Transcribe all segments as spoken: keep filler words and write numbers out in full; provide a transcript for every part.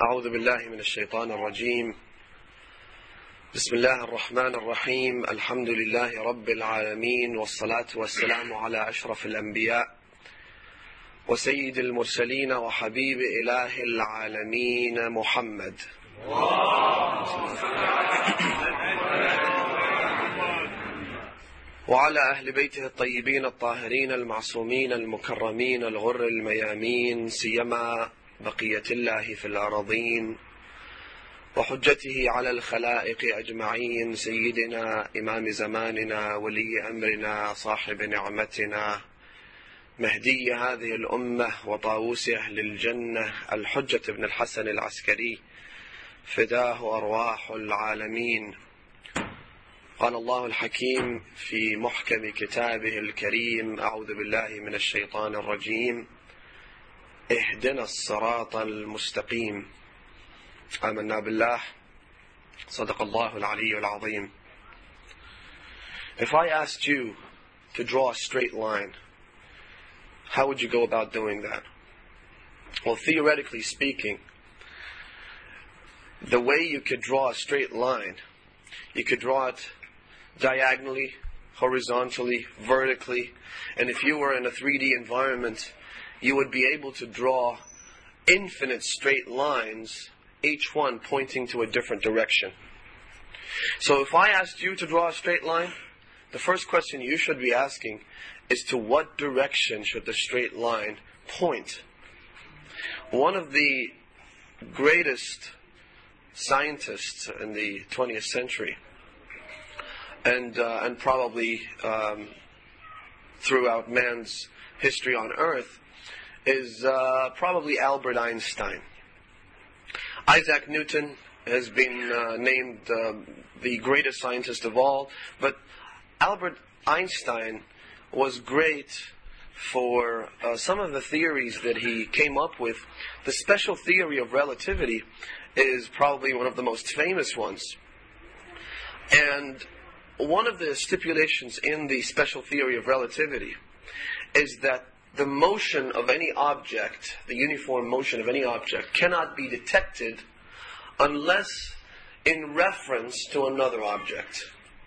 أعوذ بالله من الشيطان الرجيم. بسم الله الرحمن الرحيم. الحمد لله رب العالمين، والصلاة والسلام على أشرف الأنبياء وسيد المرسلين وحبيب إله العالمين محمد وعلى أهل بيته الطيبين الطاهرين المعصومين المكرمين الغر الميامين، سيما بقية الله في الأراضين وحجته على الخلائق أجمعين، سيدنا إمام زماننا ولي أمرنا صاحب نعمتنا مهدي هذه الأمة وطاووس أهل الجنة الحجة بن الحسن العسكري فداه أرواح العالمين. قال الله الحكيم في محكم كتابه الكريم: أعوذ بالله من الشيطان الرجيم، اهدنا الصراط المستقيم. آمنا بالله. صدق الله العلي العظيم. If I asked you to draw a straight line, how would you go about doing that? Well, theoretically speaking, the way you could draw a straight line, you could draw it diagonally, horizontally, vertically, and if you were in a three D environment, you would be able to draw infinite straight lines, each one pointing to a different direction. So if I asked you to draw a straight line, the first question you should be asking is, to what direction should the straight line point? One of the greatest scientists in the twentieth century, and uh, and probably um, throughout man's history on earth, is uh, probably Albert Einstein. Isaac Newton has been uh, named uh, the greatest scientist of all, but Albert Einstein was great for uh, some of the theories that he came up with. The special theory of relativity is probably one of the most famous ones. And one of the stipulations in the special theory of relativity is that the motion of any object, the uniform motion of any object, cannot be detected unless in reference to another object.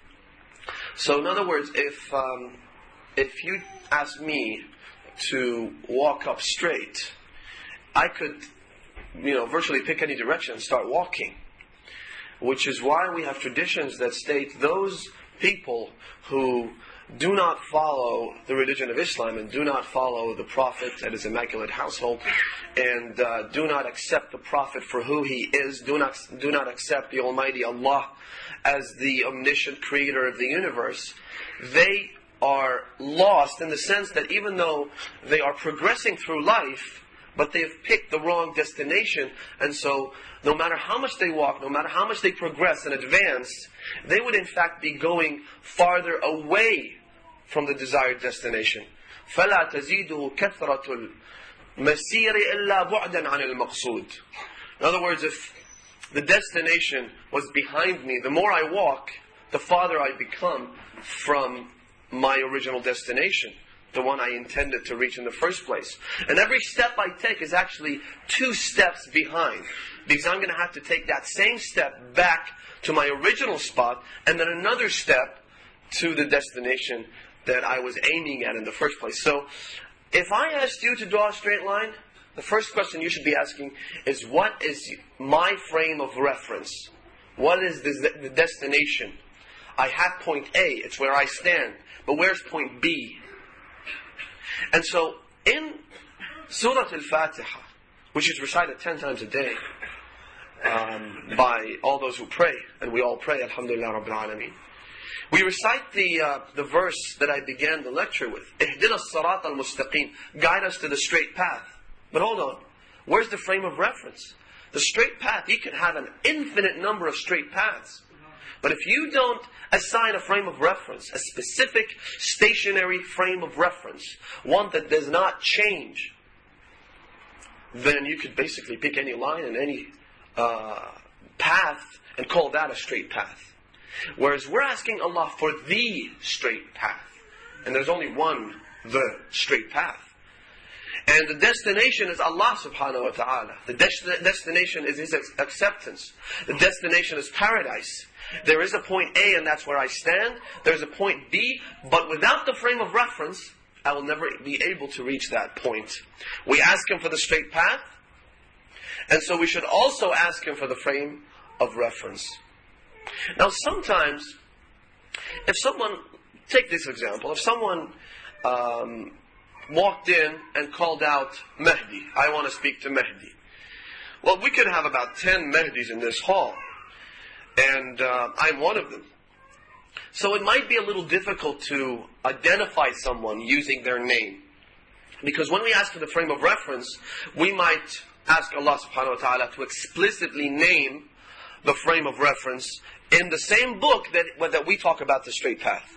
So in other words, if um, if you ask me to walk up straight, I could, you know, virtually pick any direction and start walking. Which is why we have traditions that state those people who do not follow the religion of Islam and do not follow the Prophet and his immaculate household, and uh, do not accept the Prophet for who he is, do not do not accept the Almighty Allah as the omniscient creator of the universe, they are lost in the sense that even though they are progressing through life, but they've picked the wrong destination, and so no matter how much they walk, no matter how much they progress and advance, they would in fact be going farther away from the desired destination. فَلَا تَزِيدُهُ كَثْرَةُ الْمَسِيرِ إِلَّا بُعْدًا عَنِ الْمَقْصُودِ. In other words, if the destination was behind me, the more I walk, the farther I become from my original destination, the one I intended to reach in the first place. And every step I take is actually two steps behind, because I'm going to have to take that same step back to my original spot, and then another step to the destination that I was aiming at in the first place. So, if I asked you to draw a straight line, the first question you should be asking is, what is my frame of reference? What is the destination? I have point A, it's where I stand, but where's point B? And so, in Surah Al-Fatiha, which is recited ten times a day um, by all those who pray, and we all pray, Alhamdulillah Rabbil Alameen, we recite the uh, the verse that I began the lecture with, اهدنا الصراط المستقيم, guide us to the straight path. But hold on, where's the frame of reference? The straight path, you can have an infinite number of straight paths. But if you don't assign a frame of reference, a specific stationary frame of reference, one that does not change, then you could basically pick any line and any uh, path and call that a straight path. Whereas we're asking Allah for the straight path. And there's only one, the straight path. And the destination is Allah subhanahu wa ta'ala. The des- destination is His acceptance. The destination is paradise. There is a point A and that's where I stand. There's a point B, but without the frame of reference, I will never be able to reach that point. We ask Him for the straight path, and so we should also ask Him for the frame of reference. Now sometimes, if someone, take this example, if someone um, walked in and called out, Mahdi, I want to speak to Mahdi. Well, we could have about ten Mahdis in this hall, and uh, I'm one of them. So it might be a little difficult to identify someone using their name. Because when we ask for the frame of reference, we might ask Allah subhanahu wa ta'ala to explicitly name the frame of reference in the same book that, that we talk about, the straight path.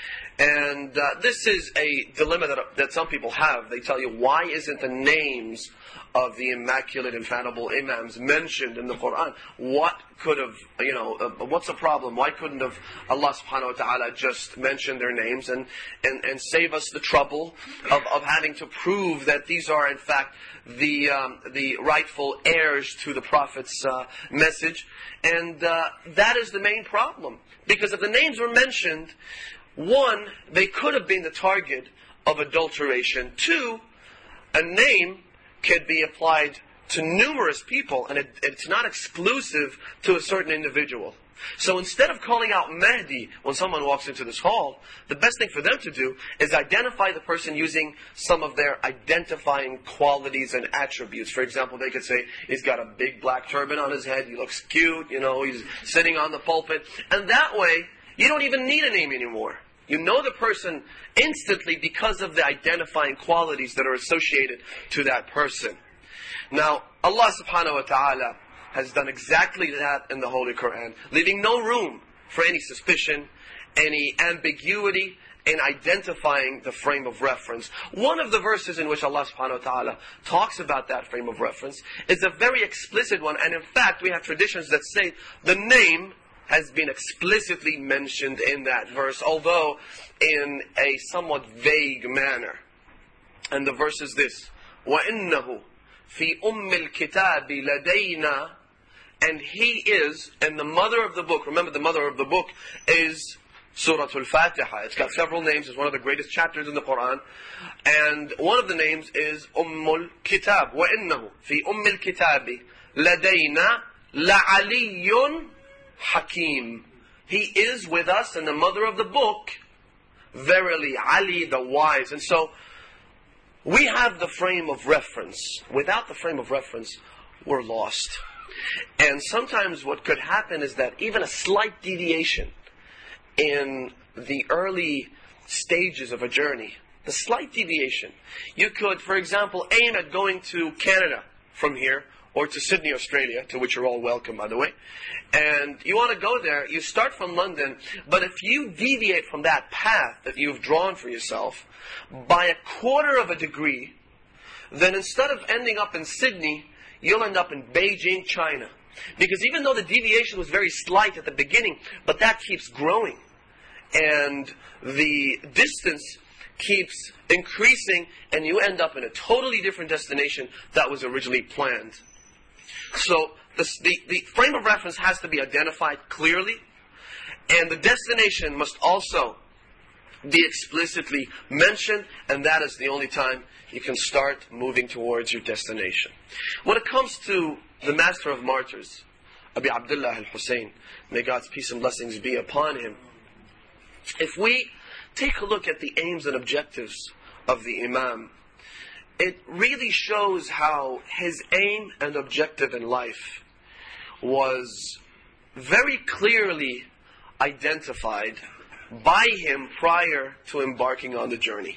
And uh, this is a dilemma that, that some people have. They tell you, why isn't the names of the immaculate, infallible imams mentioned in the Quran? What could have, you know, uh, what's the problem? Why couldn't have Allah subhanahu wa ta'ala just mention their names and, and, and save us the trouble of, of having to prove that these are in fact the um, the rightful heirs to the Prophet's uh, message? And uh, that is the main problem. Because if the names were mentioned, one, they could have been the target of adulteration. Two, a name can be applied to numerous people, and it, it's not exclusive to a certain individual. So instead of calling out Mahdi when someone walks into this hall, the best thing for them to do is identify the person using some of their identifying qualities and attributes. For example, they could say, he's got a big black turban on his head, he looks cute, you know, he's sitting on the pulpit. And that way, you don't even need a name anymore. You know the person instantly because of the identifying qualities that are associated to that person. Now, Allah subhanahu wa ta'ala has done exactly that in the Holy Quran, leaving no room for any suspicion, any ambiguity in identifying the frame of reference. One of the verses in which Allah subhanahu wa ta'ala talks about that frame of reference is a very explicit one, and in fact we have traditions that say the name has been explicitly mentioned in that verse, although in a somewhat vague manner. And the verse is this: وَإِنَّهُ فِي أُمِّ الْكِتَابِ لَدَيْنَا. And he is, and the mother of the book, remember the mother of the book is Surah Al-Fatiha. It's got several names, it's one of the greatest chapters in the Quran. And one of the names is Ummul Kitab. وَإِنَّهُ فِي أُمِّ الْكِتَابِ لَدَيْنَا لَعَلِيٌّ Hakim. He is with us, and the mother of the book, verily, Ali the wise. And so, we have the frame of reference. Without the frame of reference, we're lost. And sometimes what could happen is that even a slight deviation in the early stages of a journey, the slight deviation, you could, for example, aim at going to Canada from here, or to Sydney, Australia, to which you're all welcome, by the way. And you want to go there, you start from London, but if you deviate from that path that you've drawn for yourself by a quarter of a degree, then instead of ending up in Sydney, you'll end up in Beijing, China. Because even though the deviation was very slight at the beginning, but that keeps growing. And the distance keeps increasing, and you end up in a totally different destination that was originally planned. So the, the, the frame of reference has to be identified clearly, and the destination must also be explicitly mentioned, and that is the only time you can start moving towards your destination. When it comes to the master of martyrs, Abi Abdullah al-Hussein, may God's peace and blessings be upon him, if we take a look at the aims and objectives of the Imam, it really shows how his aim and objective in life was very clearly identified by him prior to embarking on the journey.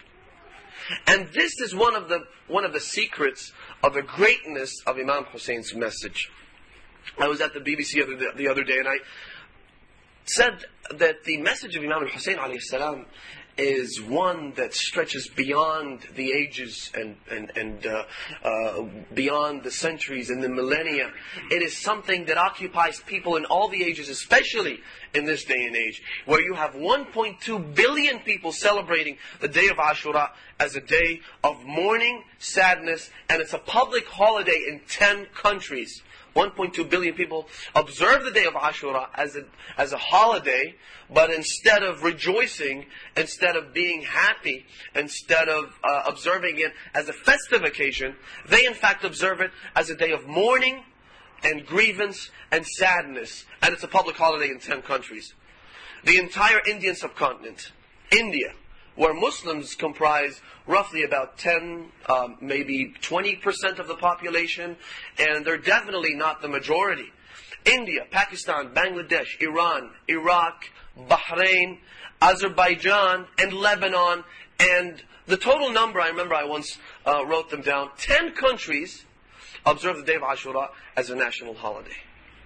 And this is one of the one of the secrets of the greatness of Imam Hussein's message. I was at the B B C the other, the other day, and I said that the message of Imam al-Hussein alayhi salam is one that stretches beyond the ages and, and, and uh, uh, beyond the centuries and the millennia. It is something that occupies people in all the ages, especially in this day and age, where you have one point two billion people celebrating the day of Ashura as a day of mourning, sadness, and it's a public holiday in ten countries. one point two billion people observe the day of Ashura as a, as a holiday, but instead of rejoicing, instead of being happy, instead of uh, observing it as a festive occasion, they in fact observe it as a day of mourning and grievance and sadness. And it's a public holiday in ten countries. The entire Indian subcontinent, India, where Muslims comprise roughly about ten, um, maybe twenty percent of the population, and they're definitely not the majority. India, Pakistan, Bangladesh, Iran, Iraq, Bahrain, Azerbaijan, and Lebanon, and the total number, I remember I once uh, wrote them down, ten countries observe the day of Ashura as a national holiday.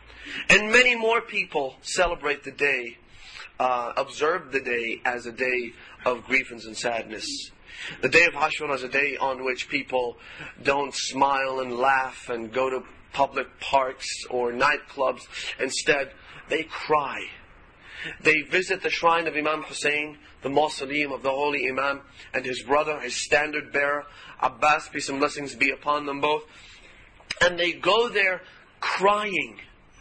And many more people celebrate the day, uh, observe the day as a day of grievance and sadness. The day of Ashura is a day on which people don't smile and laugh and go to public parks or nightclubs. Instead, they cry. They visit the shrine of Imam Hussein, the mausoleum of the holy Imam, and his brother, his standard bearer, Abbas, peace and blessings be upon them both. And they go there crying.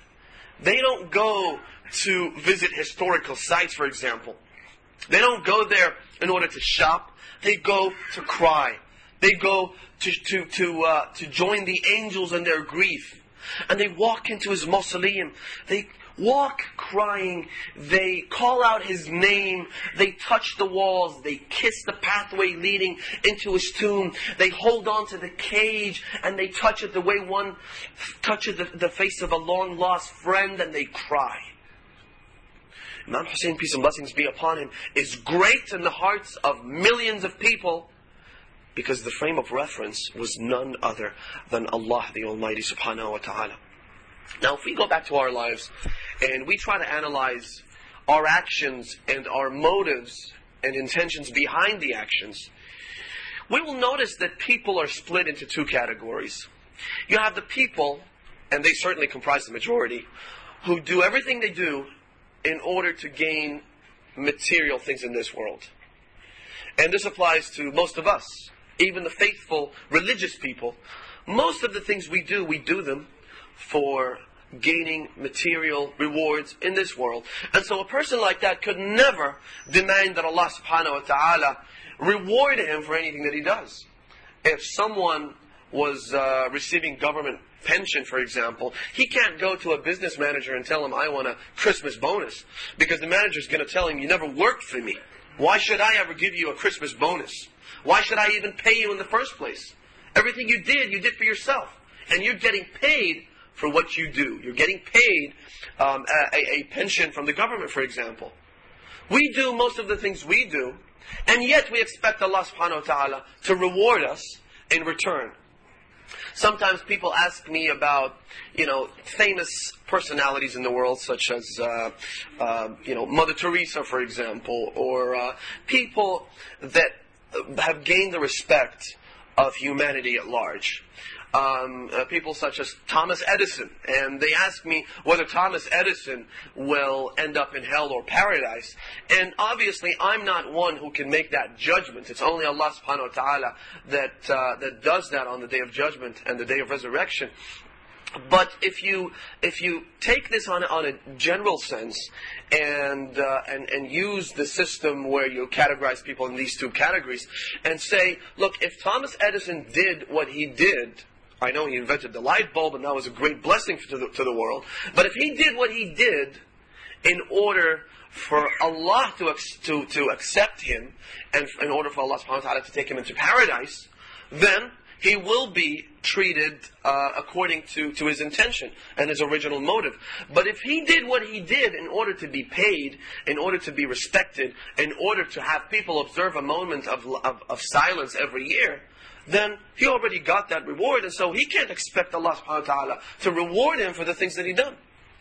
They don't go to visit historical sites, for example. They don't go there in order to shop. They go to cry. They go to to to uh, to join the angels in their grief. And they walk into his mausoleum. They walk crying. They call out his name. They touch the walls. They kiss the pathway leading into his tomb. They hold on to the cage and they touch it the way one touches the, the face of a long lost friend, and they cry. Imam Hussein, peace and blessings be upon him, is great in the hearts of millions of people because the frame of reference was none other than Allah the Almighty subhanahu wa ta'ala. Now if we go back to our lives and we try to analyze our actions and our motives and intentions behind the actions, we will notice that people are split into two categories. You have the people, and they certainly comprise the majority, who do everything they do in order to gain material things in this world. And this applies to most of us, even the faithful religious people. Most of the things we do, we do them for gaining material rewards in this world. And so a person like that could never demand that Allah subhanahu wa ta'ala reward him for anything that he does. If someone was uh, receiving government pension, for example, he can't go to a business manager and tell him, I want a Christmas bonus, because the manager's going to tell him, you never worked for me. Why should I ever give you a Christmas bonus? Why should I even pay you in the first place? Everything you did, you did for yourself. And you're getting paid for what you do. You're getting paid um, a, a pension from the government, for example. We do most of the things we do, and yet we expect Allah subhanahu wa ta'ala to reward us in return. Sometimes people ask me about, you know, famous personalities in the world, such as, uh, uh, you know, Mother Teresa, for example, or uh, people that have gained the respect of humanity at large. Um, uh, people such as Thomas Edison, and they ask me whether Thomas Edison will end up in hell or paradise. And obviously, I'm not one who can make that judgment. It's only Allah subhanahu wa ta'ala that uh, that does that on the day of judgment and the day of resurrection. But if you if you take this on on a general sense and uh, and and use the system where you categorize people in these two categories and say, look, if Thomas Edison did what he did, I know he invented the light bulb, and that was a great blessing to the, to the world. But if he did what he did in order for Allah to, to, to accept him, and in order for Allah subhanahu wa ta'ala to take him into paradise, then he will be treated uh, according to, to his intention and his original motive. But if he did what he did in order to be paid, in order to be respected, in order to have people observe a moment of, of, of silence every year, then he already got that reward, and so he can't expect Allah subhanahu wa ta'ala to reward him for the things that he done.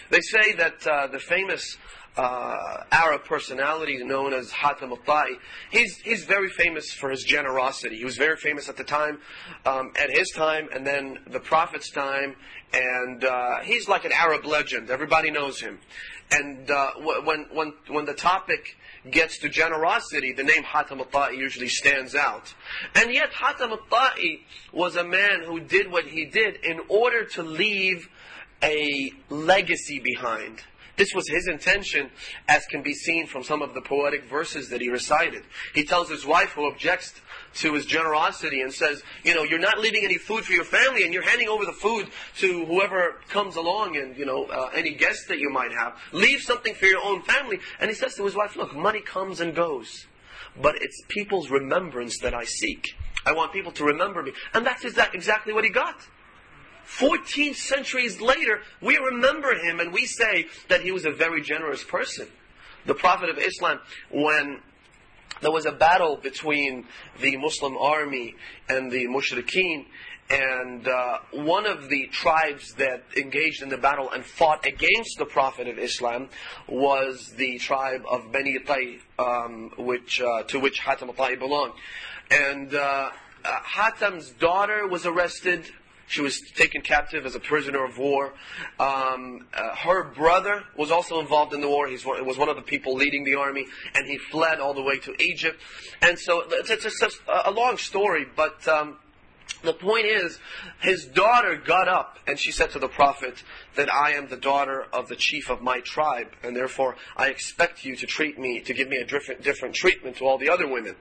They say that uh, the famous uh, Arab personality known as Hatim al-Ta'i, he's, he's very famous for his generosity. He was very famous at the time, um, at his time, and then the Prophet's time, and uh, he's like an Arab legend. Everybody knows him. And uh, when, when, when the topic gets to generosity, the name Hatim al-Ta'i usually stands out. And yet Hatim al-Ta'i was a man who did what he did in order to leave a legacy behind. This was his intention, as can be seen from some of the poetic verses that he recited. He tells his wife, who objects to his generosity, and says, you know, you're not leaving any food for your family, and you're handing over the food to whoever comes along, and, you know, uh, any guests that you might have. Leave something for your own family. And he says to his wife, look, money comes and goes, but it's people's remembrance that I seek. I want people to remember me. And that's exactly what he got. Fourteen centuries later, we remember him and we say that he was a very generous person. The Prophet of Islam, when there was a battle between the Muslim army and the Mushrikeen, and uh, one of the tribes that engaged in the battle and fought against the Prophet of Islam was the tribe of Bani Ta'i, um, which, uh, to which Hatim al-Ta'i belonged. And uh, uh, Hatim's daughter was arrested. She was taken captive as a prisoner of war. Um, uh, her brother was also involved in the war. He was one of the people leading the army, and he fled all the way to Egypt. And so it's, it's, it's a long story, but um, the point is, his daughter got up and she said to the Prophet that I am the daughter of the chief of my tribe, and therefore I expect you to treat me, to give me a different, different treatment to all the other women.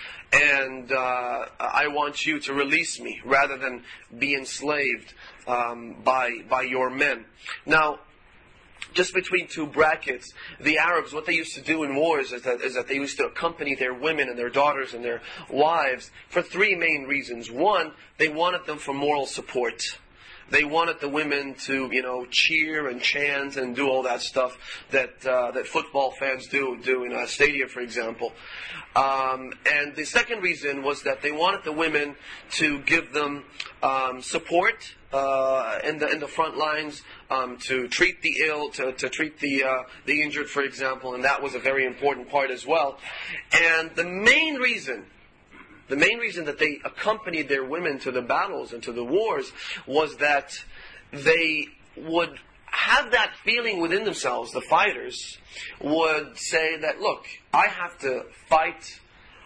And uh, I want you to release me rather than be enslaved um, by by your men. Now, just between two brackets, the Arabs, what they used to do in wars is that, is that they used to accompany their women and their daughters and their wives for three main reasons. One, they wanted them for moral support. They wanted the women to, you know, cheer and chant and do all that stuff that uh, that football fans do do in a stadium, for example. Um, and the second reason was that they wanted the women to give them um, support uh, in the in the front lines, um, to treat the ill, to to treat the uh, the injured, for example, and that was a very important part as well. And the main reason. The main reason that they accompanied their women to the battles and to the wars was that they would have that feeling within themselves, the fighters would say that, look, I have to fight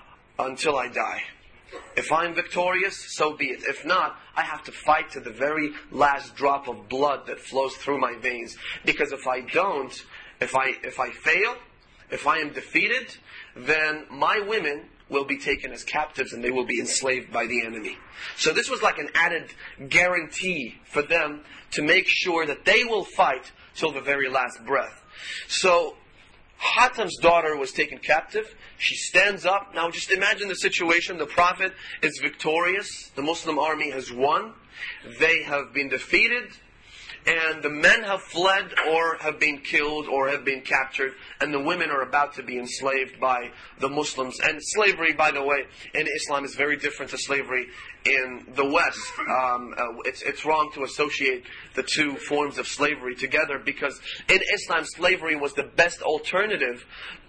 until I die. If I'm victorious, so be it. If not, I have to fight to the very last drop of blood that flows through my veins. Because if I don't, if I if I fail, if I am defeated, then my women will be taken as captives and they will be enslaved by the enemy. So this was like an added guarantee for them to make sure that they will fight till the very last breath. So Hatim's daughter was taken captive. She stands up. Now just imagine the situation. The Prophet is victorious. The Muslim army has won. They have been defeated. And the men have fled or have been killed or have been captured, and the women are about to be enslaved by the Muslims. And slavery, by the way, in Islam is very different to slavery in the West. Um, uh, it's, it's wrong to associate the two forms of slavery together, because in Islam, slavery was the best alternative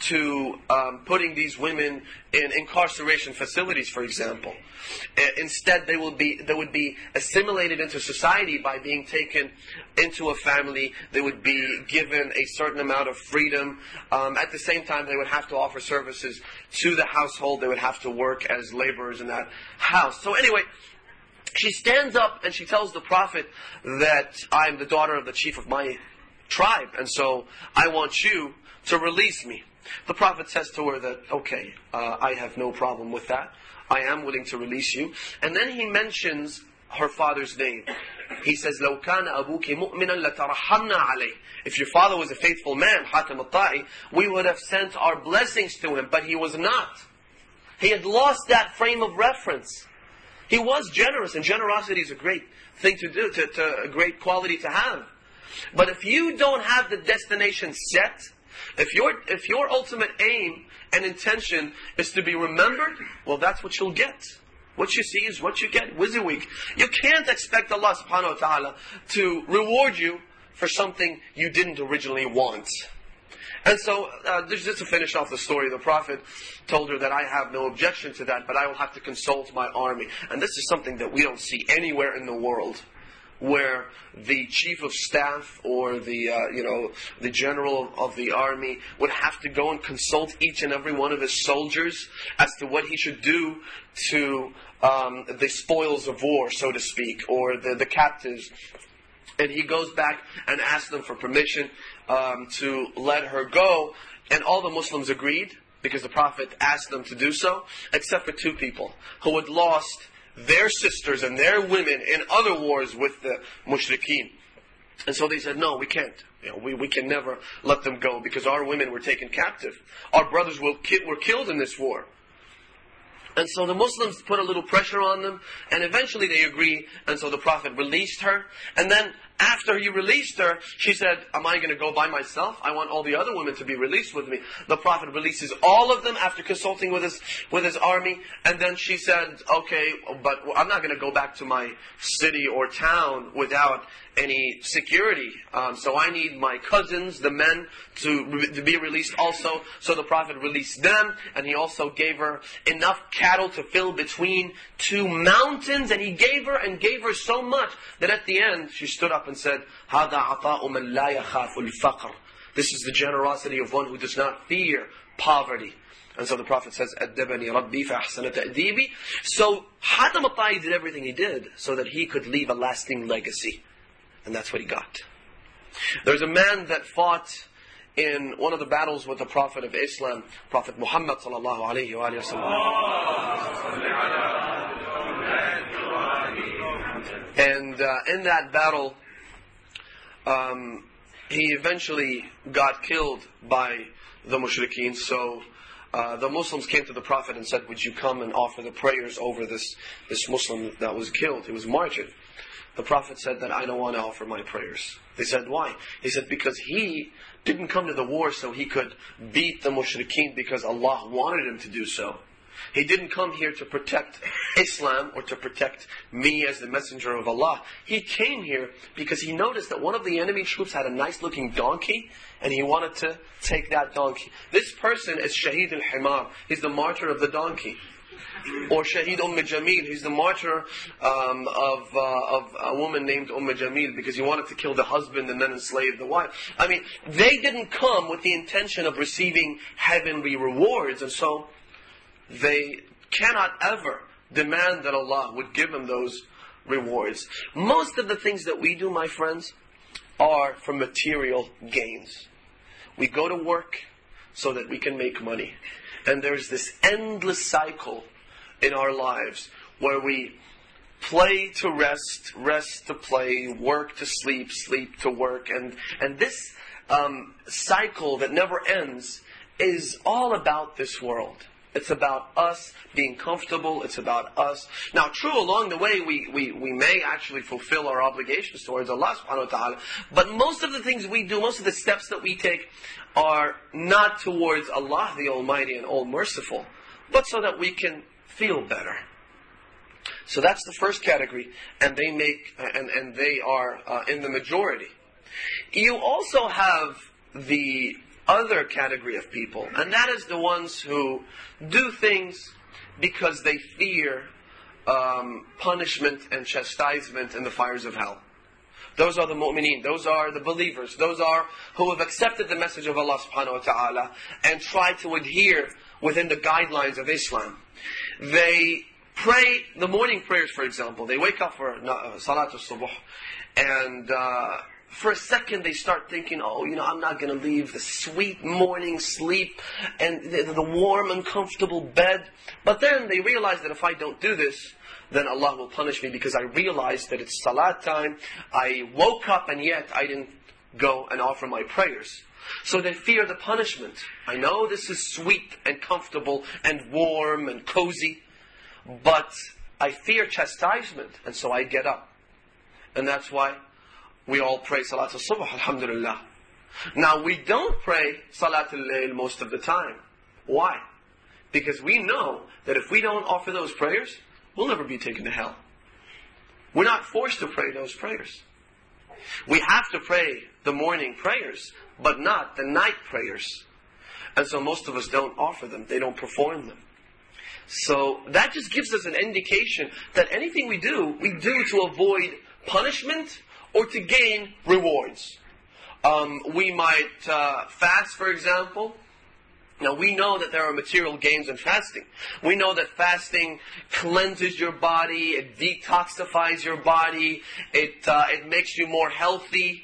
to um, putting these women in incarceration facilities, for example. Uh, instead, they will be they would be assimilated into society by being taken into a family. They would be given a certain amount of freedom. Um, at the same time, they would have to offer services to the household. They would have to work as laborers in that house. So anyway, she stands up and she tells the Prophet that I am the daughter of the chief of my tribe, and so I want you to release me. The Prophet says to her that, okay, uh, I have no problem with that. I am willing to release you. And then he mentions her father's name. He says, لو كان أبوك مؤمنا لترحمنا عليه. If your father was a faithful man, Hatim al-Ta'i, we would have sent our blessings to him, but he was not. He had lost that frame of reference. He was generous, and generosity is a great thing to do, to, to a great quality to have. But if you don't have the destination set, if your if your ultimate aim and intention is to be remembered, well, that's what you'll get. What you see is what you get. WYSIWYG. You can't expect Allah subhanahu wa ta'ala to reward you for something you didn't originally want. And so, uh, just to finish off the story, the Prophet told her that I have no objection to that, but I will have to consult my army. And this is something that we don't see anywhere in the world, where the chief of staff or the uh, you know the general of the army would have to go and consult each and every one of his soldiers as to what he should do to um, the spoils of war, so to speak, or the, the captives. And he goes back and asks them for permission um, to let her go. And all the Muslims agreed, because the Prophet asked them to do so, except for two people who had lost their sisters and their women in other wars with the mushrikeen. And so they said, no, we can't. You know, we, we can never let them go, because our women were taken captive. Our brothers were, ki- were killed in this war. And so the Muslims put a little pressure on them, and eventually they agree, and so the Prophet released her. And then after he released her, she said, am I going to go by myself? I want all the other women to be released with me. The Prophet releases all of them after consulting with his with his army. And then she said, okay, but I'm not going to go back to my city or town without any security. Um, so I need my cousins, the men, to, to be released also. So the Prophet released them, and he also gave her enough cattle to fill between two mountains. And he gave her and gave her so much that at the end she stood up and said, هَذَا عَطَاءُ مَنْ لَا يَخَافُ الْفَقْرِ. This is the generosity of one who does not fear poverty. And so the Prophet says, أَدَّبَنِي رَبِّي فَأَحْسَنَ تَأْدِيبِي. So Hatim al-Ta'i did everything he did so that he could leave a lasting legacy. And that's what he got. There's a man that fought in one of the battles with the Prophet of Islam, Prophet Muhammad sallallahu alayhi wa sallam. And uh, in that battle, um, he eventually got killed by the mushrikeen. So uh, the Muslims came to the Prophet and said, would you come and offer the prayers over this, this Muslim that was killed? He was martyred. The Prophet said that I don't want to offer my prayers. They said, why? He said, because he didn't come to the war so he could beat the mushrikeen because Allah wanted him to do so. He didn't come here to protect Islam or to protect me as the messenger of Allah. He came here because he noticed that one of the enemy troops had a nice looking donkey, and he wanted to take that donkey. This person is Shaheed al-Himar. He's the martyr of the donkey. Or Shaheed Umm Jamil, he's the martyr um, of uh, of a woman named Umm Jamil, because he wanted to kill the husband and then enslave the wife. I mean, they didn't come with the intention of receiving heavenly rewards, and so they cannot ever demand that Allah would give them those rewards. Most of the things that we do, my friends, are for material gains. We go to work so that we can make money. And there's this endless cycle in our lives where we play to rest, rest to play, work to sleep, sleep to work. And, and this um, cycle that never ends is all about this world. It's about us being comfortable. It's about us. Now, true, along the way, we, we, we may actually fulfill our obligations towards Allah subhanahu wa ta'ala. But most of the things we do, most of the steps that we take are not towards Allah, the Almighty and All-Merciful, but so that we can feel better. So that's the first category, and they make and, and they are uh, in the majority. You also have the other category of people, and that is the ones who do things because they fear um, punishment and chastisement in the fires of hell. Those are the mu'mineen, those are the believers, those are who have accepted the message of Allah subhanahu wa ta'ala and try to adhere within the guidelines of Islam. They pray the morning prayers, for example. They wake up for uh, Salat al-Subuh, and uh, for a second they start thinking, oh, you know, I'm not going to leave the sweet morning sleep and the, the warm and comfortable bed. But then they realize that if I don't do this, then Allah will punish me, because I realized that it's Salat time. I woke up and yet I didn't go and offer my prayers. So they fear the punishment. I know this is sweet and comfortable and warm and cozy, but I fear chastisement, and so I get up. And that's why we all pray Salat al-Subh, alhamdulillah. Now, we don't pray Salat al-Layl most of the time. Why? Because we know that if we don't offer those prayers, we'll never be taken to hell. We're not forced to pray those prayers. We have to pray the morning prayers, but not the night prayers. And so most of us don't offer them. They don't perform them. So that just gives us an indication that anything we do, we do to avoid punishment or to gain rewards. Um, we might uh, fast, for example. Now we know that there are material gains in fasting. We know that fasting cleanses your body, it detoxifies your body, it uh, it makes you more healthy.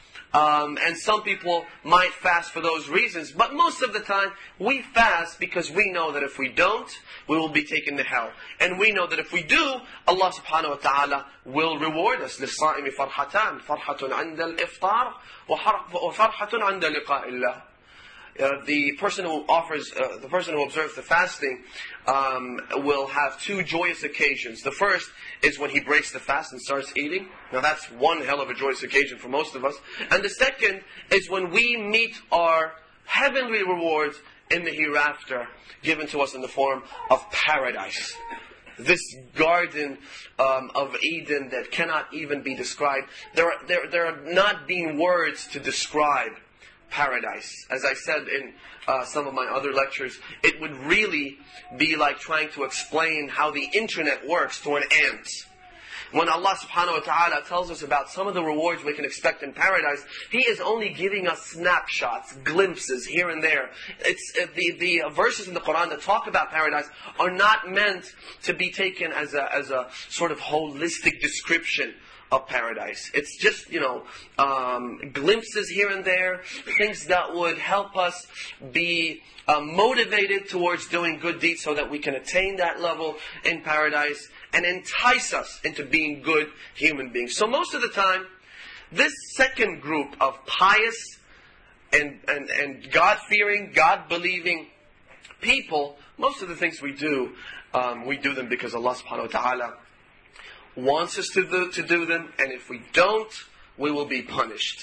Um, and some people might fast for those reasons. But most of the time, we fast because we know that if we don't, we will be taken to hell. And we know that if we do, Allah subhanahu wa ta'ala will reward us. لِلصَّائِمِ فَرْحَتَانِ فَرْحَةٌ عَنْدَ الْإِفْطَارِ وَفَرْحَةٌ عَنْدَ لِقَاءِ اللَّهِ. Uh, the person who offers, uh, the person who observes the fasting um, will have two joyous occasions. The first is when he breaks the fast and starts eating. Now that's one hell of a joyous occasion for most of us. And the second is when we meet our heavenly rewards in the hereafter, given to us in the form of paradise. This garden um, of Eden that cannot even be described. There are, there, there are not being words to describe paradise. As I said in uh, some of my other lectures, it would really be like trying to explain how the internet works to an ant. When Allah subhanahu wa ta'ala tells us about some of the rewards we can expect in paradise, He is only giving us snapshots, glimpses here and there. It's uh, the, the uh, verses in the Quran that talk about paradise are not meant to be taken as a, as a sort of holistic description of paradise. It's just, you know, um, glimpses here and there, things that would help us be uh, motivated towards doing good deeds so that we can attain that level in paradise and entice us into being good human beings. So most of the time, this second group of pious and, and, and God-fearing, God-believing people, most of the things we do, um, we do them because Allah subhanahu wa ta'ala wants us to do, to do them, and if we don't, we will be punished.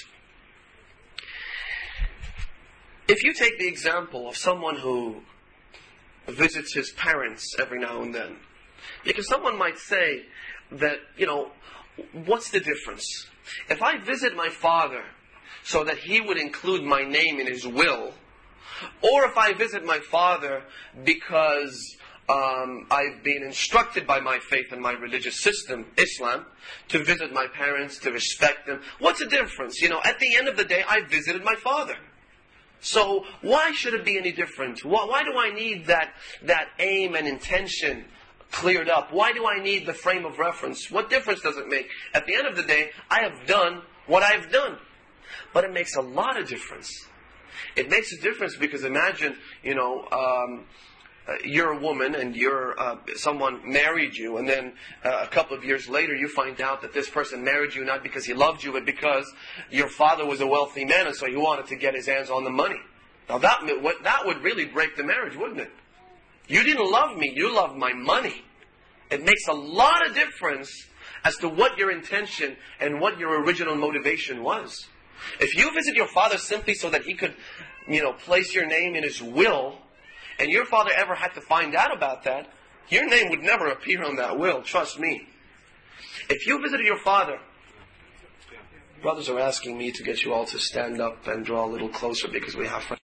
If you take the example of someone who visits his parents every now and then, because someone might say that, you know, what's the difference? If I visit my father so that he would include my name in his will, or if I visit my father because Um, I've been instructed by my faith and my religious system, Islam, to visit my parents, to respect them. What's the difference? You know, at the end of the day, I visited my father. So why should it be any different? Why, why do I need that, that aim and intention cleared up? Why do I need the frame of reference? What difference does it make? At the end of the day, I have done what I've done. But it makes a lot of difference. It makes a difference because imagine, you know, um, uh, you're a woman and you're uh, someone married you, and then uh, a couple of years later you find out that this person married you not because he loved you, but because your father was a wealthy man, and so he wanted to get his hands on the money. Now that what that would really break the marriage, wouldn't it? You didn't love me, you loved my money. It makes a lot of difference as to what your intention and what your original motivation was. If you visit your father simply so that he could, you know, place your name in his will, and your father ever had to find out about that, your name would never appear on that will, trust me. If you visited your father, brothers are asking me to get you all to stand up and draw a little closer because we have fun.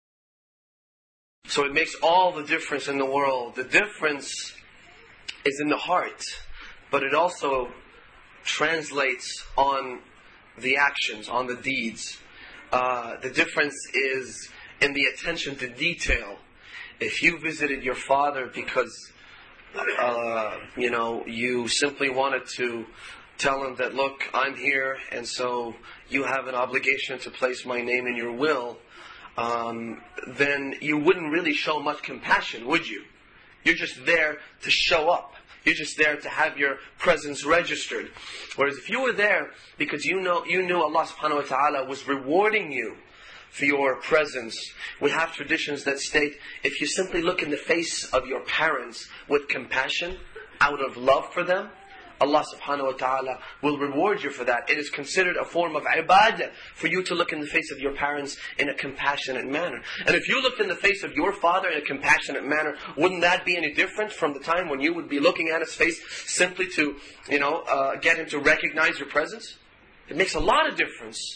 So it makes all the difference in the world. The difference is in the heart, but it also translates on the actions, on the deeds. Uh, the difference is in the attention to detail. If you visited your father because, uh, you know, you simply wanted to tell him that, look, I'm here, and so you have an obligation to place my name in your will, um, then you wouldn't really show much compassion, would you? You're just there to show up. You're just there to have your presence registered. Whereas if you were there because you know you knew Allah subhanahu wa ta'ala was rewarding you for your presence. We have traditions that state, if you simply look in the face of your parents with compassion, out of love for them, Allah subhanahu wa ta'ala will reward you for that. It is considered a form of ibadah for you to look in the face of your parents in a compassionate manner. And if you looked in the face of your father in a compassionate manner, wouldn't that be any different from the time when you would be looking at his face simply to, you know, uh, get him to recognize your presence? It makes a lot of difference.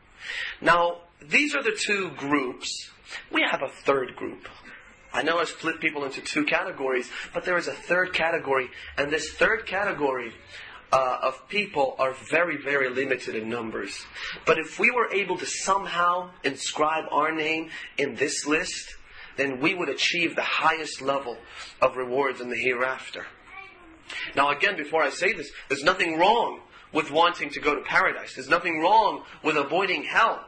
Now, these are the two groups. We have a third group. I know I split people into two categories, but there is a third category, and this third category uh, of people are very, very limited in numbers. But if we were able to somehow inscribe our name in this list, then we would achieve the highest level of rewards in the hereafter. Now again, before I say this, there's nothing wrong with wanting to go to paradise. There's nothing wrong with avoiding hell.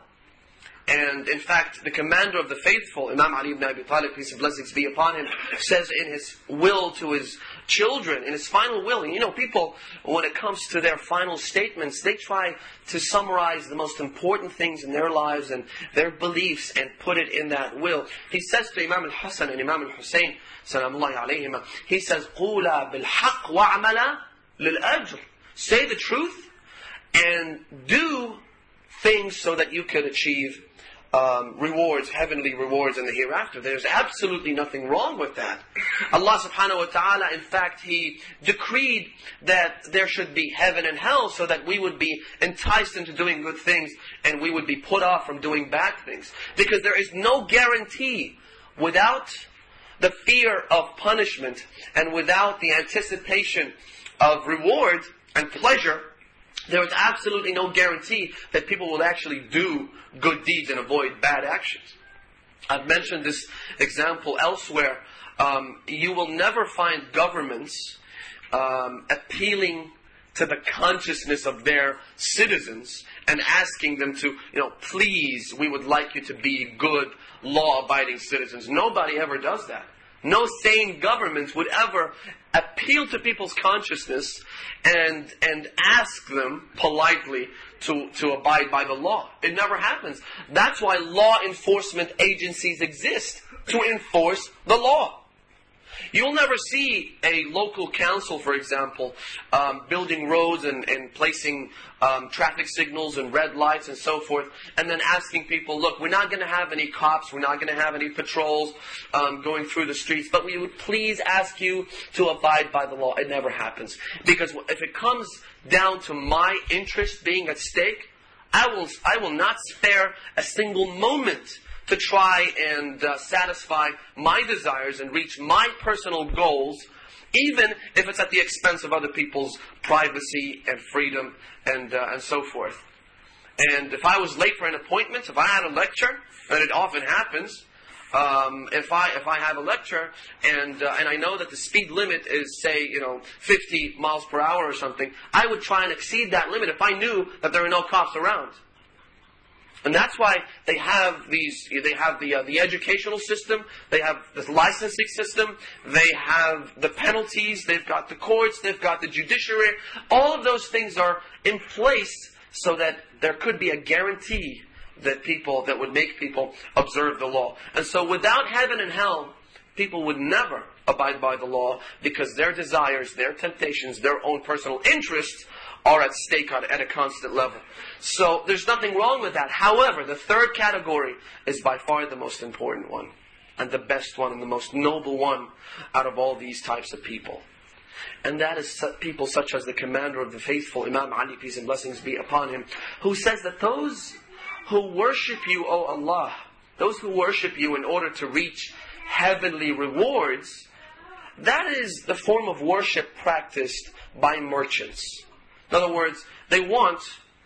And in fact, the commander of the faithful, Imam Ali ibn Abi Talib, peace and blessings be upon him, says in his will to his children, in his final will, and you know, people, when it comes to their final statements, they try to summarize the most important things in their lives and their beliefs and put it in that will. He says to Imam al-Hasan and Imam al-Hussein, salamullahi alayhima, he says, قُولَا بِالْحَقِّ وَعْمَلَا لِلْأَجْرِ. Say the truth and do things so that you could achieve Um, rewards, heavenly rewards in the hereafter. There's absolutely nothing wrong with that. Allah subhanahu wa ta'ala, in fact, He decreed that there should be heaven and hell so that we would be enticed into doing good things and we would be put off from doing bad things. Because there is no guarantee without the fear of punishment and without the anticipation of reward and pleasure. There is absolutely no guarantee that people will actually do good deeds and avoid bad actions. I've mentioned this example elsewhere. Um, you will never find governments um, appealing to the consciousness of their citizens and asking them to, you know, please, we would like you to be good, law-abiding citizens. Nobody ever does that. No sane government would ever appeal to people's consciousness and and ask them politely to, to abide by the law. It never happens. That's why law enforcement agencies exist, to enforce the law. You'll never see a local council, for example, um, building roads and, and placing um, traffic signals and red lights and so forth, and then asking people, look, we're not going to have any cops, we're not going to have any patrols um, going through the streets, but we would please ask you to abide by the law. It never happens. Because if it comes down to my interest being at stake, I will, I will not spare a single moment to try and uh, satisfy my desires and reach my personal goals, even if it's at the expense of other people's privacy and freedom and uh, and so forth. And if I was late for an appointment, if I had a lecture, and it often happens, um, if I if I have a lecture and uh, and I know that the speed limit is, say, you know, fifty miles per hour or something, I would try and exceed that limit if I knew that there are no cops around. And that's why they have these, they have the uh, the educational system, they have the licensing system, they have the penalties, they've got the courts, they've got the judiciary. All of those things are in place so that there could be a guarantee that people, that would make people observe the law. And so without heaven and hell, people would never abide by the law because their desires, their temptations, their own personal interests are at stake at a constant level. So there's nothing wrong with that. However, the third category is by far the most important one, and the best one, and the most noble one out of all these types of people. And that is people such as the commander of the faithful, Imam Ali, peace and blessings be upon him, who says that those who worship you, O Allah, those who worship you in order to reach heavenly rewards, that is the form of worship practiced by merchants. In other words, they want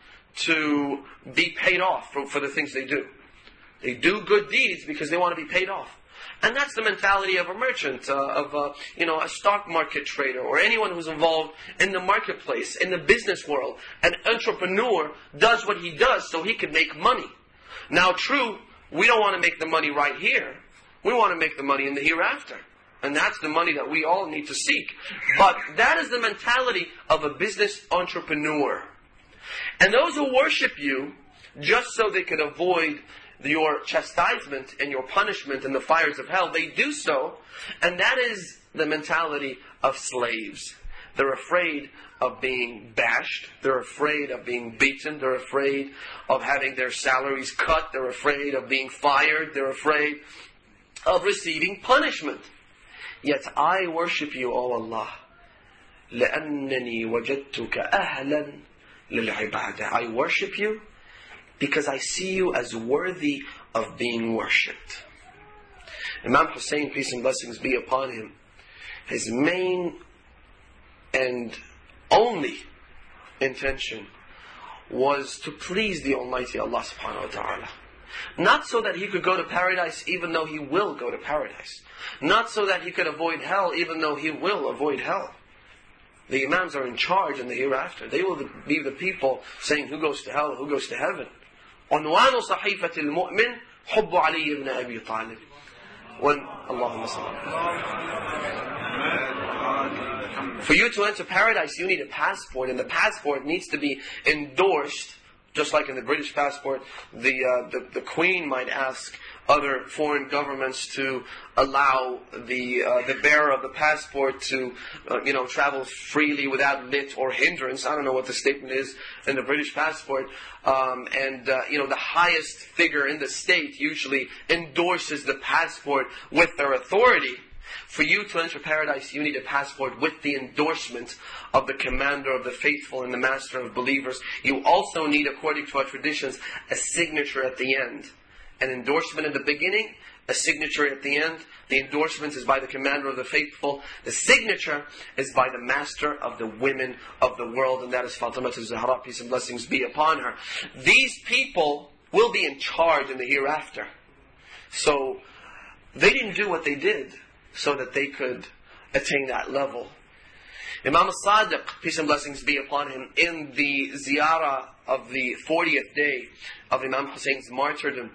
to be paid off for, for the things they do. They do good deeds because they want to be paid off. And that's the mentality of a merchant, uh, of a, you know, a stock market trader, or anyone who's involved in the marketplace, in the business world. An entrepreneur does what he does so he can make money. Now, true, we don't want to make the money right here. We want to make the money in the hereafter. And that's the money that we all need to seek. But that is the mentality of a business entrepreneur. And those who worship you, just so they could avoid your chastisement and your punishment in the fires of hell, they do so. And that is the mentality of slaves. They're afraid of being bashed. They're afraid of being beaten. They're afraid of having their salaries cut. They're afraid of being fired. They're afraid of receiving punishment. Yet I worship you, O Allah, لأنني وجدتك أهلا لِلْعِبَادَةِ. I worship you because I see you as worthy of being worshipped. Imam Hussein, peace and blessings be upon him, his main and only intention was to please the Almighty Allah subhanahu wa ta'ala. Not so that he could go to paradise even though he will go to paradise. Not so that he could avoid hell even though he will avoid hell. The Imams are in charge in the hereafter. They will be the people saying who goes to hell, who goes to heaven. عنوان صحيفة المؤمن حب علي ibn Abi Talib. When Allahumma sallallahu. For you to enter paradise, you need a passport, and the passport needs to be endorsed. Just like in the British passport, the uh, the, the Queen might ask other foreign governments to allow the uh, the bearer of the passport to uh, you know travel freely without let or hindrance. I don't know what the statement is in the British passport, um, and uh, you know the highest figure in the state usually endorses the passport with their authority. For you to enter paradise, you need a passport with the endorsement of the commander of the faithful and the master of believers. You also need, according to our traditions, a signature at the end. An endorsement in the beginning, a signature at the end. The endorsement is by the commander of the faithful. The signature is by the master of the women of the world, and that is Fatima al-Zahra, peace and blessings be upon her. These people will be in charge in the hereafter. So, they didn't do what they did so that they could attain that level. Imam al-Sadiq, peace and blessings be upon him, in the ziyarah of the fortieth day of Imam Hussein's martyrdom,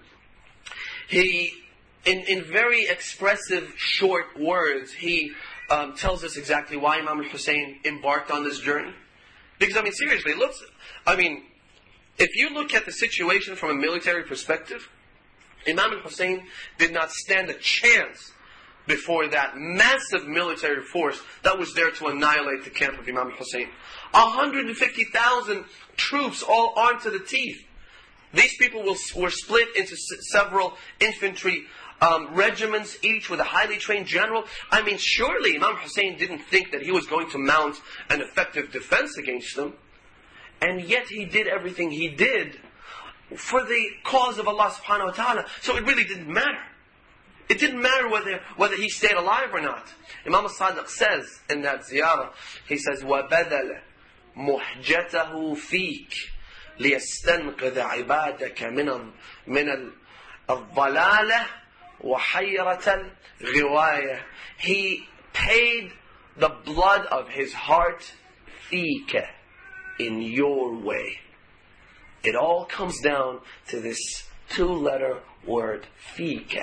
he, in, in very expressive, short words, he um, tells us exactly why Imam al-Hussein embarked on this journey. Because, I mean, seriously, look, I mean, if you look at the situation from a military perspective, Imam al-Hussein did not stand a chance before that massive military force that was there to annihilate the camp of Imam Hussein. one hundred fifty thousand troops, all armed to the teeth. These people will, were split into s- several infantry um, regiments, each with a highly trained general. I mean, surely Imam Hussein didn't think that he was going to mount an effective defense against them. And yet he did everything he did for the cause of Allah subhanahu wa ta'ala. So it really didn't matter. It didn't matter whether whether he stayed alive or not. Imam al-Sadiq says in that ziyarah, he says, وَبَذَلَ مُحْجَتَهُ فِيكَ لِيَسْتَنْقِذَ عِبَادَكَ مِنَ مِنَ الضَّلَالَةِ وَحَيْرَةَ الْغِوَايَةِ. He paid the blood of his heart, فِيكَ, in your way. It all comes down to this two-letter word, فِيكَ.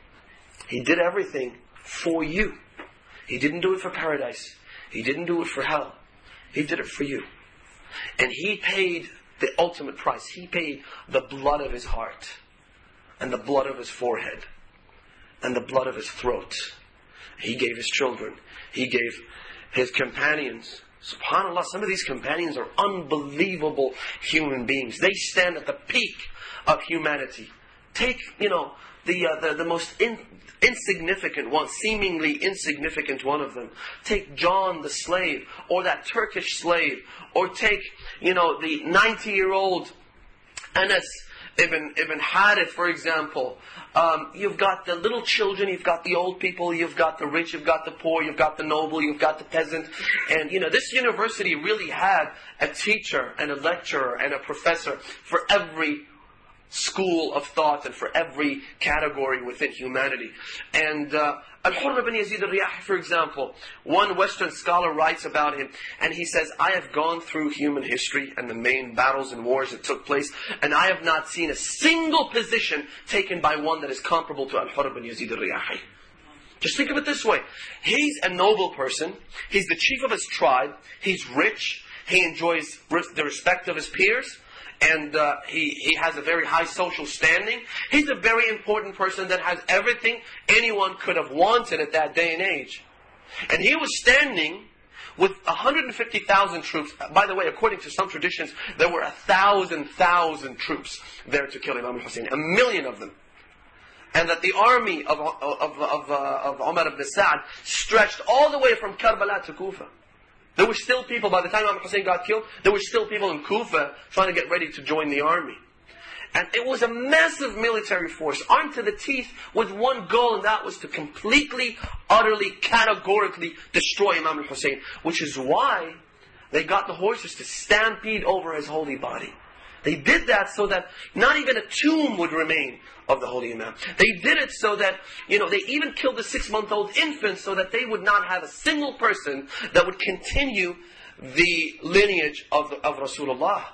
He did everything for you. He didn't do it for paradise. He didn't do it for hell. He did it for you. And he paid the ultimate price. He paid the blood of his heart, and the blood of his forehead, and the blood of his throat. He gave his children. He gave his companions. SubhanAllah, some of these companions are unbelievable human beings. They stand at the peak of humanity. Take, you know, the uh, the, the most in, insignificant one, seemingly insignificant one of them. Take John the slave, or that Turkish slave, or take, you know, the ninety-year-old Anas ibn, ibn Harith, for example. Um, you've got the little children, you've got the old people, you've got the rich, you've got the poor, you've got the noble, you've got the peasant. And, you know, this university really had a teacher and a lecturer and a professor for every school of thought and for every category within humanity. And uh, Al-Hurr ibn Yazid al-Riyahi, for example, one Western scholar writes about him, and he says, I have gone through human history and the main battles and wars that took place, and I have not seen a single position taken by one that is comparable to Al-Hurr ibn Yazid al-Riyahi. Just think of it this way. He's a noble person. He's the chief of his tribe. He's rich. He enjoys the respect of his peers. And uh, he, he has a very high social standing. He's a very important person that has everything anyone could have wanted at that day and age. And he was standing with one hundred fifty thousand troops. By the way, according to some traditions, there were a thousand, thousand troops there to kill Imam Hussein. A million of them. And that the army of, of, of, uh, of Umar ibn Sa'd stretched all the way from Karbala to Kufa. There were still people, by the time Imam Hussein got killed, there were still people in Kufa trying to get ready to join the army. And it was a massive military force, armed to the teeth, with one goal, and that was to completely, utterly, categorically destroy Imam al-Hussein. Which is why they got the horses to stampede over his holy body. They did that so that not even a tomb would remain of the holy Imam. They did it so that, you know, they even killed the six-month-old infant so that they would not have a single person that would continue the lineage of, the, of Rasulullah.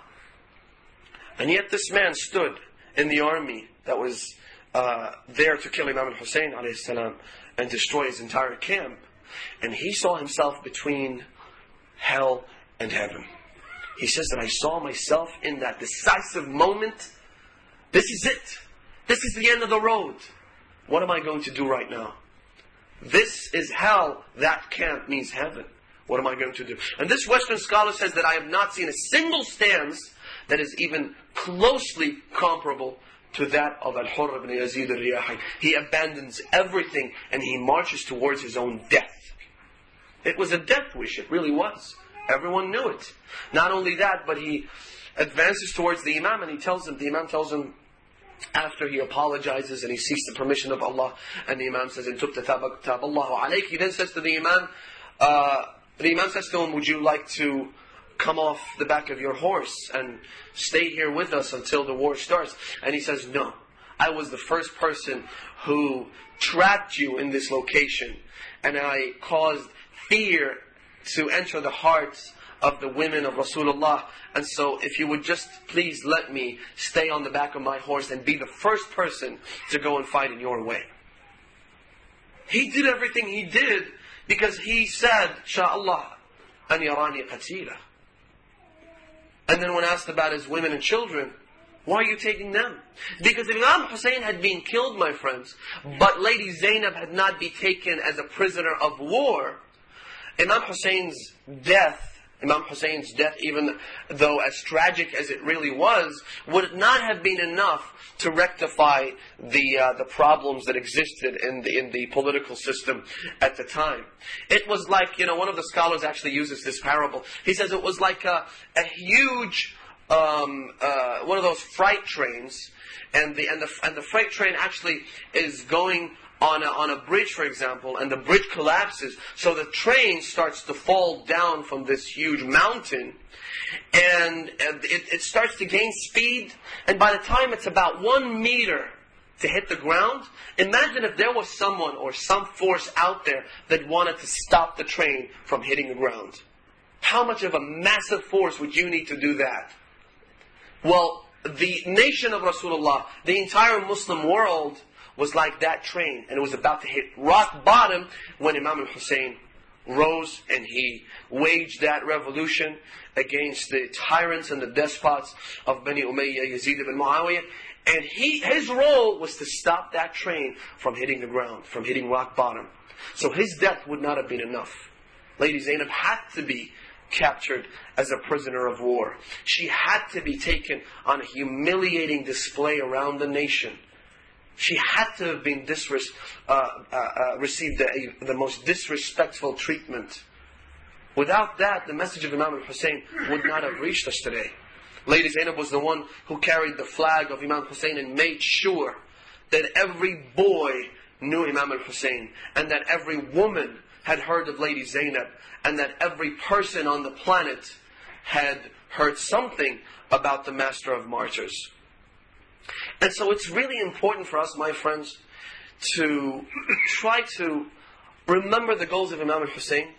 And yet this man stood in the army that was uh, there to kill Imam al-Hussein alayhi salam and destroy his entire camp. And he saw himself between hell and heaven. He says that I saw myself in that decisive moment. This is it. This is the end of the road. What am I going to do right now? This is hell. That camp means heaven. What am I going to do? And this Western scholar says that I have not seen a single stance that is even closely comparable to that of Al-Hurr ibn Yazid al-Riyahi. He abandons everything and he marches towards his own death. It was a death wish, it really was. Everyone knew it. Not only that, but he advances towards the Imam and he tells him, the Imam tells him, after he apologizes and he seeks the permission of Allah, and the Imam says, "In tubta tab Allahu alayk," he then says to the Imam, uh, the Imam says to him, "Would you like to come off the back of your horse and stay here with us until the war starts?" And he says, "No, I was the first person who trapped you in this location, and I caused fear to enter the hearts of the women of Rasulullah. And so if you would just please let me stay on the back of my horse and be the first person to go and fight in your way." He did everything he did because he said, "Sha'Allah, an yarani qatila." And then when asked about his women and children, why are you taking them? Because if Imam Hussein had been killed, my friends, but Lady Zainab had not been taken as a prisoner of war, Imam Hussein's death, Imam Hussein's death, even though as tragic as it really was, would not have been enough to rectify the uh, the problems that existed in the in the political system at the time. It was like, you know, one of the scholars actually uses this parable. He says it was like a, a huge um, uh, one of those freight trains, and the and the and the freight train actually is going on a, on a bridge, for example, and the bridge collapses, so the train starts to fall down from this huge mountain, and it, it starts to gain speed, and by the time it's about one meter to hit the ground, imagine if there was someone or some force out there that wanted to stop the train from hitting the ground. How much of a massive force would you need to do that? Well, the nation of Rasulullah, the entire Muslim world, was like that train, and it was about to hit rock bottom when Imam al-Hussein rose and he waged that revolution against the tyrants and the despots of Bani Umayyah, Yazid ibn Muawiyah, and he, his role was to stop that train from hitting the ground, from hitting rock bottom. So his death would not have been enough. Lady Zainab had to be captured as a prisoner of war. She had to be taken on a humiliating display around the nation. She had to have been disres- uh, uh, uh, received the, the most disrespectful treatment. Without that, the message of Imam al-Hussein would not have reached us today. Lady Zainab was the one who carried the flag of Imam Hussein and made sure that every boy knew Imam al-Hussein, and that every woman had heard of Lady Zainab, and that every person on the planet had heard something about the Master of Martyrs. And so it's really important for us, my friends, to try to remember the goals of Imam al-Hussein,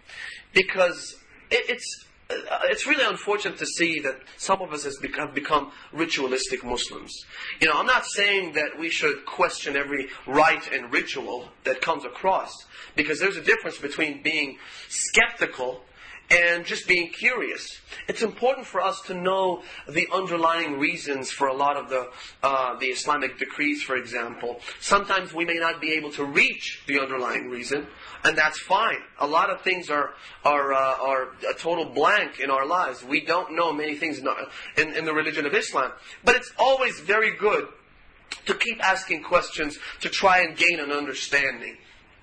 because it, it's it's really unfortunate to see that some of us has become, have become ritualistic Muslims. You know, I'm not saying that we should question every rite and ritual that comes across, because there's a difference between being skeptical and just being curious. It's important for us to know the underlying reasons for a lot of the uh, the Islamic decrees, for example. Sometimes we may not be able to reach the underlying reason, and that's fine. A lot of things are are uh, are a total blank in our lives. We don't know many things in, in, in the religion of Islam. But it's always very good to keep asking questions to try and gain an understanding.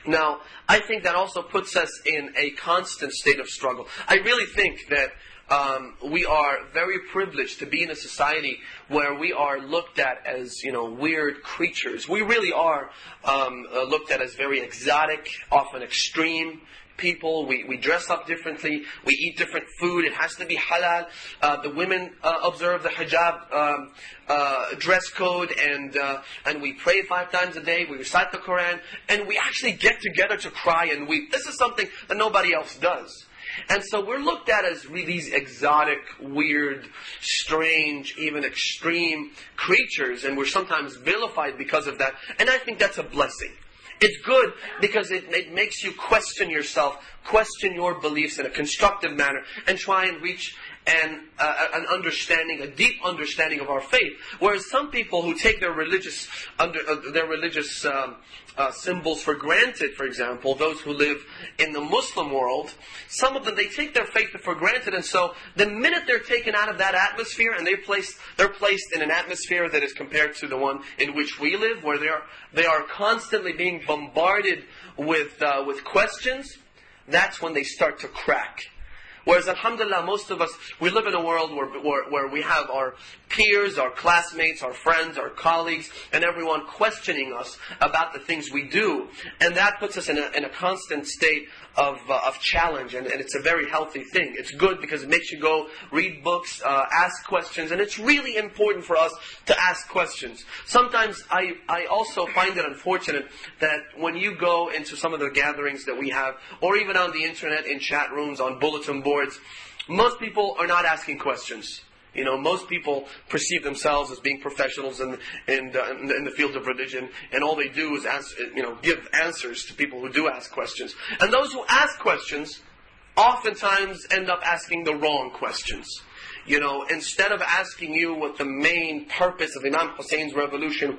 Now, I think that also puts us in a constant state of struggle. I really think that um, we are very privileged to be in a society where we are looked at as, you know, weird creatures. We really are um, uh, looked at as very exotic, often extreme people. We, we dress up differently. We eat different food. It has to be halal. Uh, the women uh, observe the hijab um, uh, dress code, and uh, and we pray five times a day. We recite the Quran, and we actually get together to cry and weep. This is something that nobody else does. And so we're looked at as really these exotic, weird, strange, even extreme creatures, and we're sometimes vilified because of that. And I think that's a blessing. It's good because it, it makes you question yourself, question your beliefs in a constructive manner, and try and reach an, uh, an understanding, a deep understanding of our faith. Whereas some people who take their religious under uh, their religious um, uh, symbols for granted, for example, those who live in the Muslim world, some of them, they take their faith for granted, and so the minute they're taken out of that atmosphere and they're placed, they're placed in an atmosphere that is compared to the one in which we live, where they are they are constantly being bombarded with uh, with questions, that's when they start to crack. Whereas, alhamdulillah, most of us, we live in a world where, where, where we have our peers, our classmates, our friends, our colleagues, and everyone questioning us about the things we do. And that puts us in a, in a constant state of uh, of challenge, and, and it's a very healthy thing. It's good because it makes you go read books, uh, ask questions, and it's really important for us to ask questions. Sometimes I, I also find it unfortunate that when you go into some of the gatherings that we have, or even on the internet, in chat rooms, on bulletin boards, most people are not asking questions. You know, most people perceive themselves as being professionals in in, uh, in, the, in the field of religion, and all they do is ask, you know, give answers to people who do ask questions. And those who ask questions oftentimes end up asking the wrong questions. You know, instead of asking you what the main purpose of Imam Hussein's revolution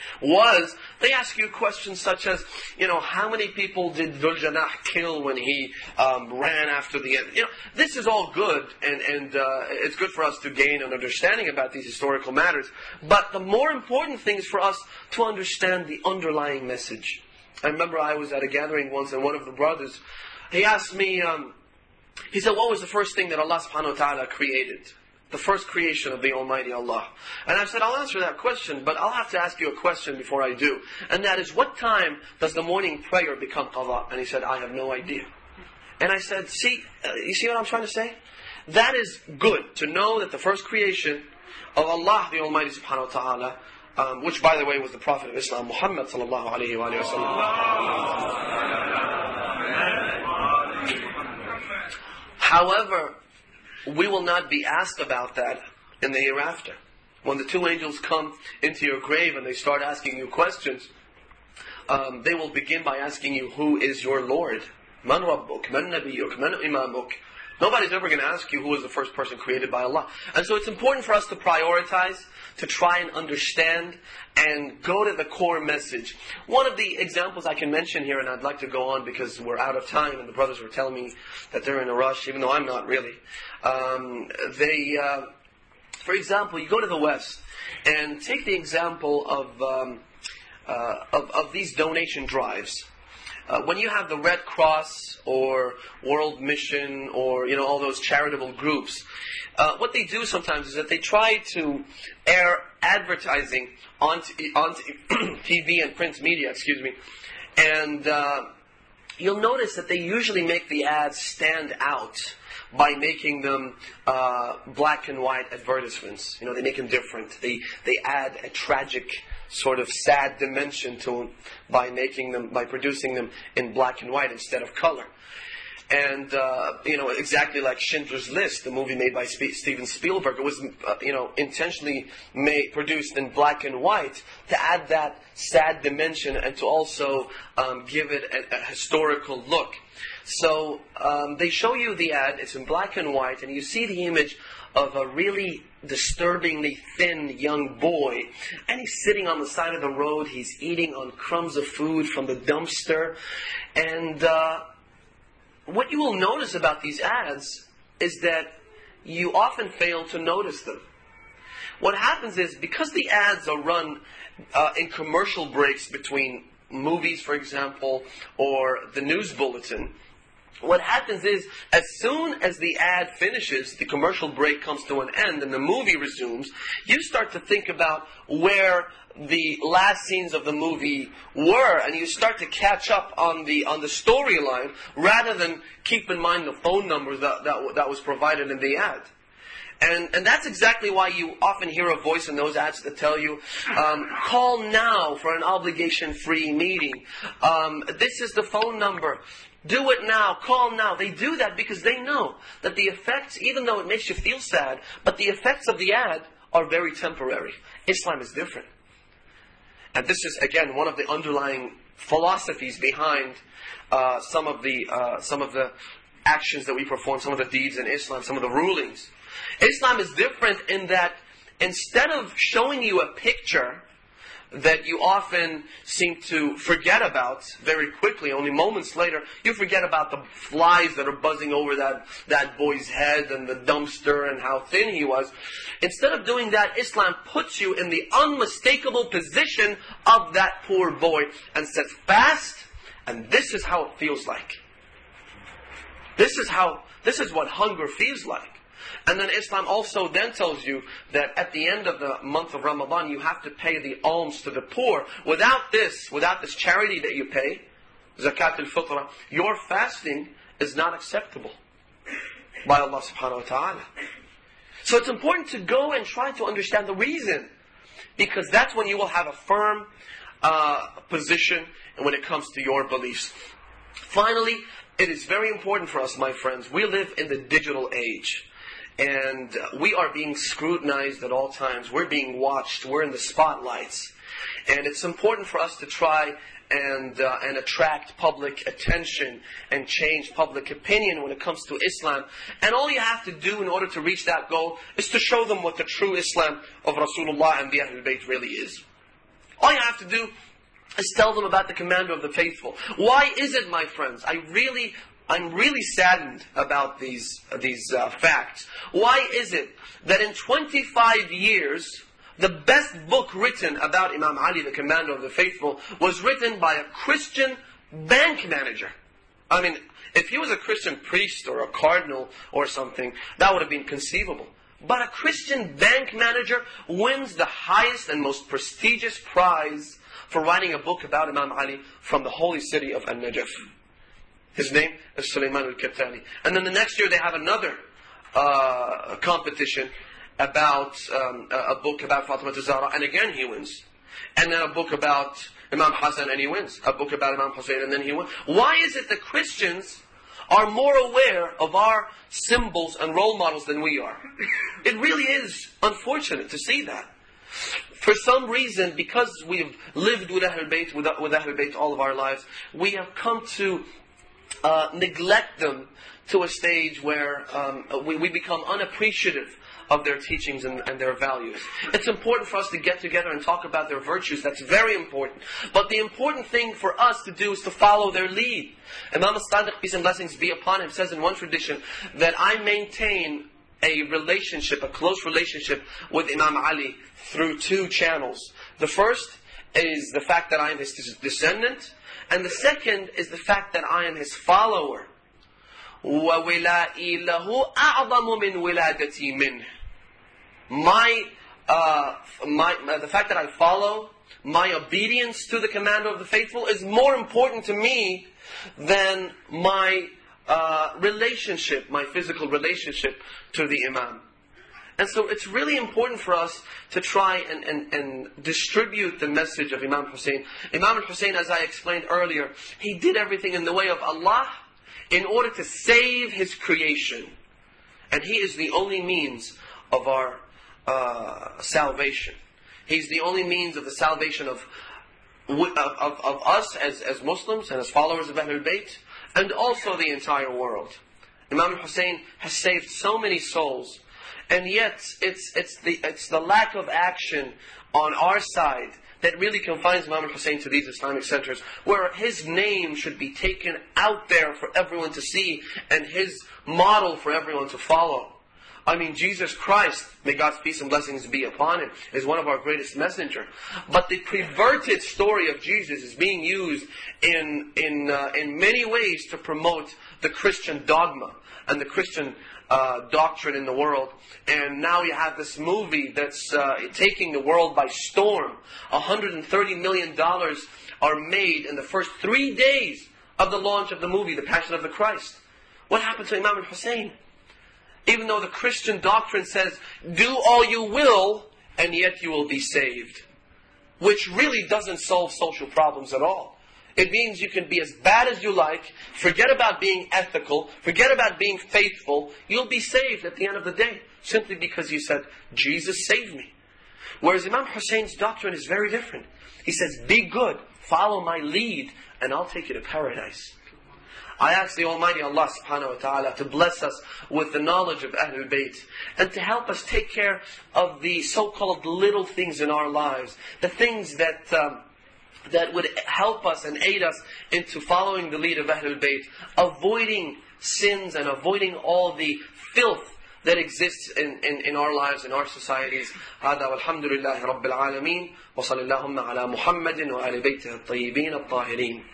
was, they ask you questions such as, you know, how many people did Dhul Janah kill when he um, ran after the end? You know, this is all good, and, and uh, it's good for us to gain an understanding about these historical matters. But the more important thing is for us to understand the underlying message. I remember I was at a gathering once, and one of the brothers, he asked me, um, he said, what was the first thing that Allah subhanahu wa ta'ala created? The first creation of the Almighty Allah. And I said, I'll answer that question, but I'll have to ask you a question before I do. And that is, what time does the morning prayer become qadha? And he said, I have no idea. And I said, see, uh, you see what I'm trying to say? That is good, to know that the first creation of Allah, the Almighty subhanahu wa ta'ala, um, which by the way was the Prophet of Islam, Muhammad sallallahu alayhi wa sallam. However, we will not be asked about that in the hereafter. When the two angels come into your grave and they start asking you questions, um, they will begin by asking you, who is your Lord? Man Rabbuk, man Nabiyyuk, man Imamuk. Nobody's ever going to ask you who was the first person created by Allah. And so it's important for us to prioritize, to try and understand, and go to the core message. One of the examples I can mention here, and I'd like to go on because we're out of time, and the brothers were telling me that they're in a rush, even though I'm not really. Um, they, uh, for example, you go to the West, and take the example of, um, uh, of, of these donation drives. Uh, when you have the Red Cross or World Mission or, you know, all those charitable groups, uh, what they do sometimes is that they try to air advertising on t- on t- T V and print media, excuse me, and uh, you'll notice that they usually make the ads stand out by making them uh, black and white advertisements. You know, they make them different. They they add a tragic, sort of sad dimension to them by making them, by producing them in black and white instead of color. And, uh, you know, exactly like Schindler's List, the movie made by Sp- Steven Spielberg, it was, uh, you know, intentionally made, produced in black and white to add that sad dimension and to also um, give it a, a historical look. So um, they show you the ad, it's in black and white, and you see the image of a really disturbingly thin young boy, and he's sitting on the side of the road, he's eating on crumbs of food from the dumpster, and uh, what you will notice about these ads is that you often fail to notice them. What happens is, because the ads are run uh, in commercial breaks between movies, for example, or the news bulletin, what happens is, as soon as the ad finishes, the commercial break comes to an end, and the movie resumes, you start to think about where the last scenes of the movie were, and you start to catch up on the on the storyline, rather than keep in mind the phone number that, that, that was provided in the ad. And, and that's exactly why you often hear a voice in those ads that tell you, um, call now for an obligation-free meeting. Um, this is the phone number. Do it now. Call now. They do that because they know that the effects, even though it makes you feel sad, but the effects of the ad are very temporary. Islam is different. And this is, again, one of the underlying philosophies behind uh, some of the uh, some of the actions that we perform, some of the deeds in Islam, some of the rulings. Islam is different in that instead of showing you a picture that you often seem to forget about very quickly, only moments later, you forget about the flies that are buzzing over that, that boy's head and the dumpster and how thin he was. Instead of doing that, Islam puts you in the unmistakable position of that poor boy and says, fast, and this is how it feels like. This is how, this is what hunger feels like. And then Islam also then tells you that at the end of the month of Ramadan, you have to pay the alms to the poor. Without this, without this charity that you pay, zakat al-fitra, your fasting is not acceptable by Allah subhanahu wa ta'ala. So it's important to go and try to understand the reason, because that's when you will have a firm uh, position when it comes to your beliefs. Finally, it is very important for us, my friends, we live in the digital age. And we are being scrutinized at all times. We're being watched. We're in the spotlights. And it's important for us to try and uh, and attract public attention and change public opinion when it comes to Islam. And all you have to do in order to reach that goal is to show them what the true Islam of Rasulullah and the Ahlul Bayt really is. All you have to do is tell them about the commander of the faithful. Why is it, my friends, I really... I'm really saddened about these these uh, facts. Why is it that in twenty-five years, the best book written about Imam Ali, the commander of the faithful, was written by a Christian bank manager? I mean, if he was a Christian priest or a cardinal or something, that would have been conceivable. But a Christian bank manager wins the highest and most prestigious prize for writing a book about Imam Ali from the holy city of An-Najaf. His name is Sulaiman al-Kattani. And then the next year they have another uh, competition about um, a book about Fatima Zahra, and again he wins. And then a book about Imam Hassan, and he wins. A book about Imam Hussein, and then he wins. Why is it that Christians are more aware of our symbols and role models than we are? It really is unfortunate to see that. For some reason, because we've lived with Ahlul Bayt, with, with Ahlul Bayt all of our lives, we have come to Uh, neglect them to a stage where um, we, we become unappreciative of their teachings and, and their values. It's important for us to get together and talk about their virtues. That's very important. But the important thing for us to do is to follow their lead. Imam as-Sadiq, peace and blessings be upon him, says in one tradition that I maintain a relationship, a close relationship with Imam Ali through two channels. The first is the fact that I am his descendant, and the second is the fact that I am his follower. وَوِلَائِي لَهُ أَعْظَمُ مِنْ وِلَادَتِي مِنْهِ. My, uh, my, uh, the fact that I follow, my obedience to the commander of the faithful is more important to me than my uh, relationship, my physical relationship to the Imam. And so it's really important for us to try and, and, and distribute the message of Imam Hussein. Imam al-Hussein, as I explained earlier, he did everything in the way of Allah in order to save His creation. And He is the only means of our uh, salvation. He's the only means of the salvation of, of, of, of us as, as Muslims and as followers of Ahlul Bayt, and also the entire world. Imam al-Hussein has saved so many souls. And yet, it's it's the it's the lack of action on our side that really confines Imam al-Hussein to these Islamic centers, where his name should be taken out there for everyone to see, and his model for everyone to follow. I mean, Jesus Christ, may God's peace and blessings be upon Him, is one of our greatest messenger. But the perverted story of Jesus is being used in in uh, in many ways to promote the Christian dogma and the Christian uh, doctrine in the world. And now you have this movie that's uh, taking the world by storm. one hundred thirty million dollars are made in the first three days of the launch of the movie, The Passion of the Christ. What happened to Imam al-Hussein? Even though the Christian doctrine says, do all you will, and yet you will be saved. Which really doesn't solve social problems at all. It means you can be as bad as you like, forget about being ethical, forget about being faithful, you'll be saved at the end of the day. Simply because you said, Jesus saved me. Whereas Imam Hussein's doctrine is very different. He says, be good, follow my lead, and I'll take you to paradise. I ask the Almighty Allah subhanahu wa ta'ala to bless us with the knowledge of Ahlul Bayt and to help us take care of the so-called little things in our lives, the things that um, that would help us and aid us into following the lead of Ahlul Bayt, avoiding sins and avoiding all the filth that exists in, in, in our lives, in our societies. هذا والحمد لله رب العالمين وصلى اللهم على محمد وآل بيته الطيبين الطاهرين.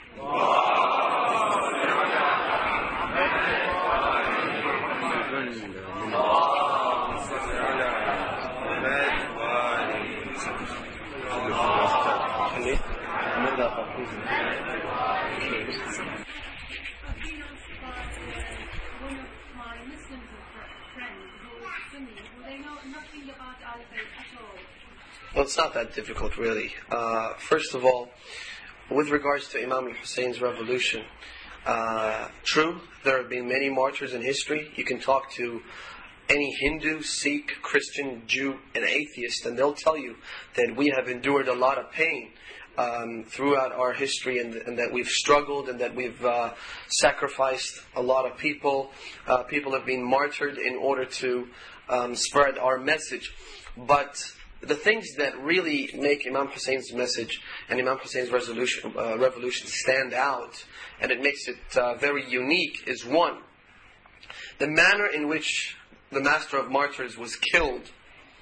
Well, it's not that difficult, really. Uh, first of all, with regards to Imam al-Hussein's revolution, uh, true, there have been many martyrs in history. You can talk to any Hindu, Sikh, Christian, Jew, and atheist, and they'll tell you that we have endured a lot of pain um, throughout our history, and, and that we've struggled, and that we've uh, sacrificed a lot of people. Uh, people have been martyred in order to um, spread our message. But the things that really make Imam Hussein's message and Imam Hussein's resolution, uh, revolution stand out, and it makes it uh, very unique, is one, the manner in which the Master of Martyrs was killed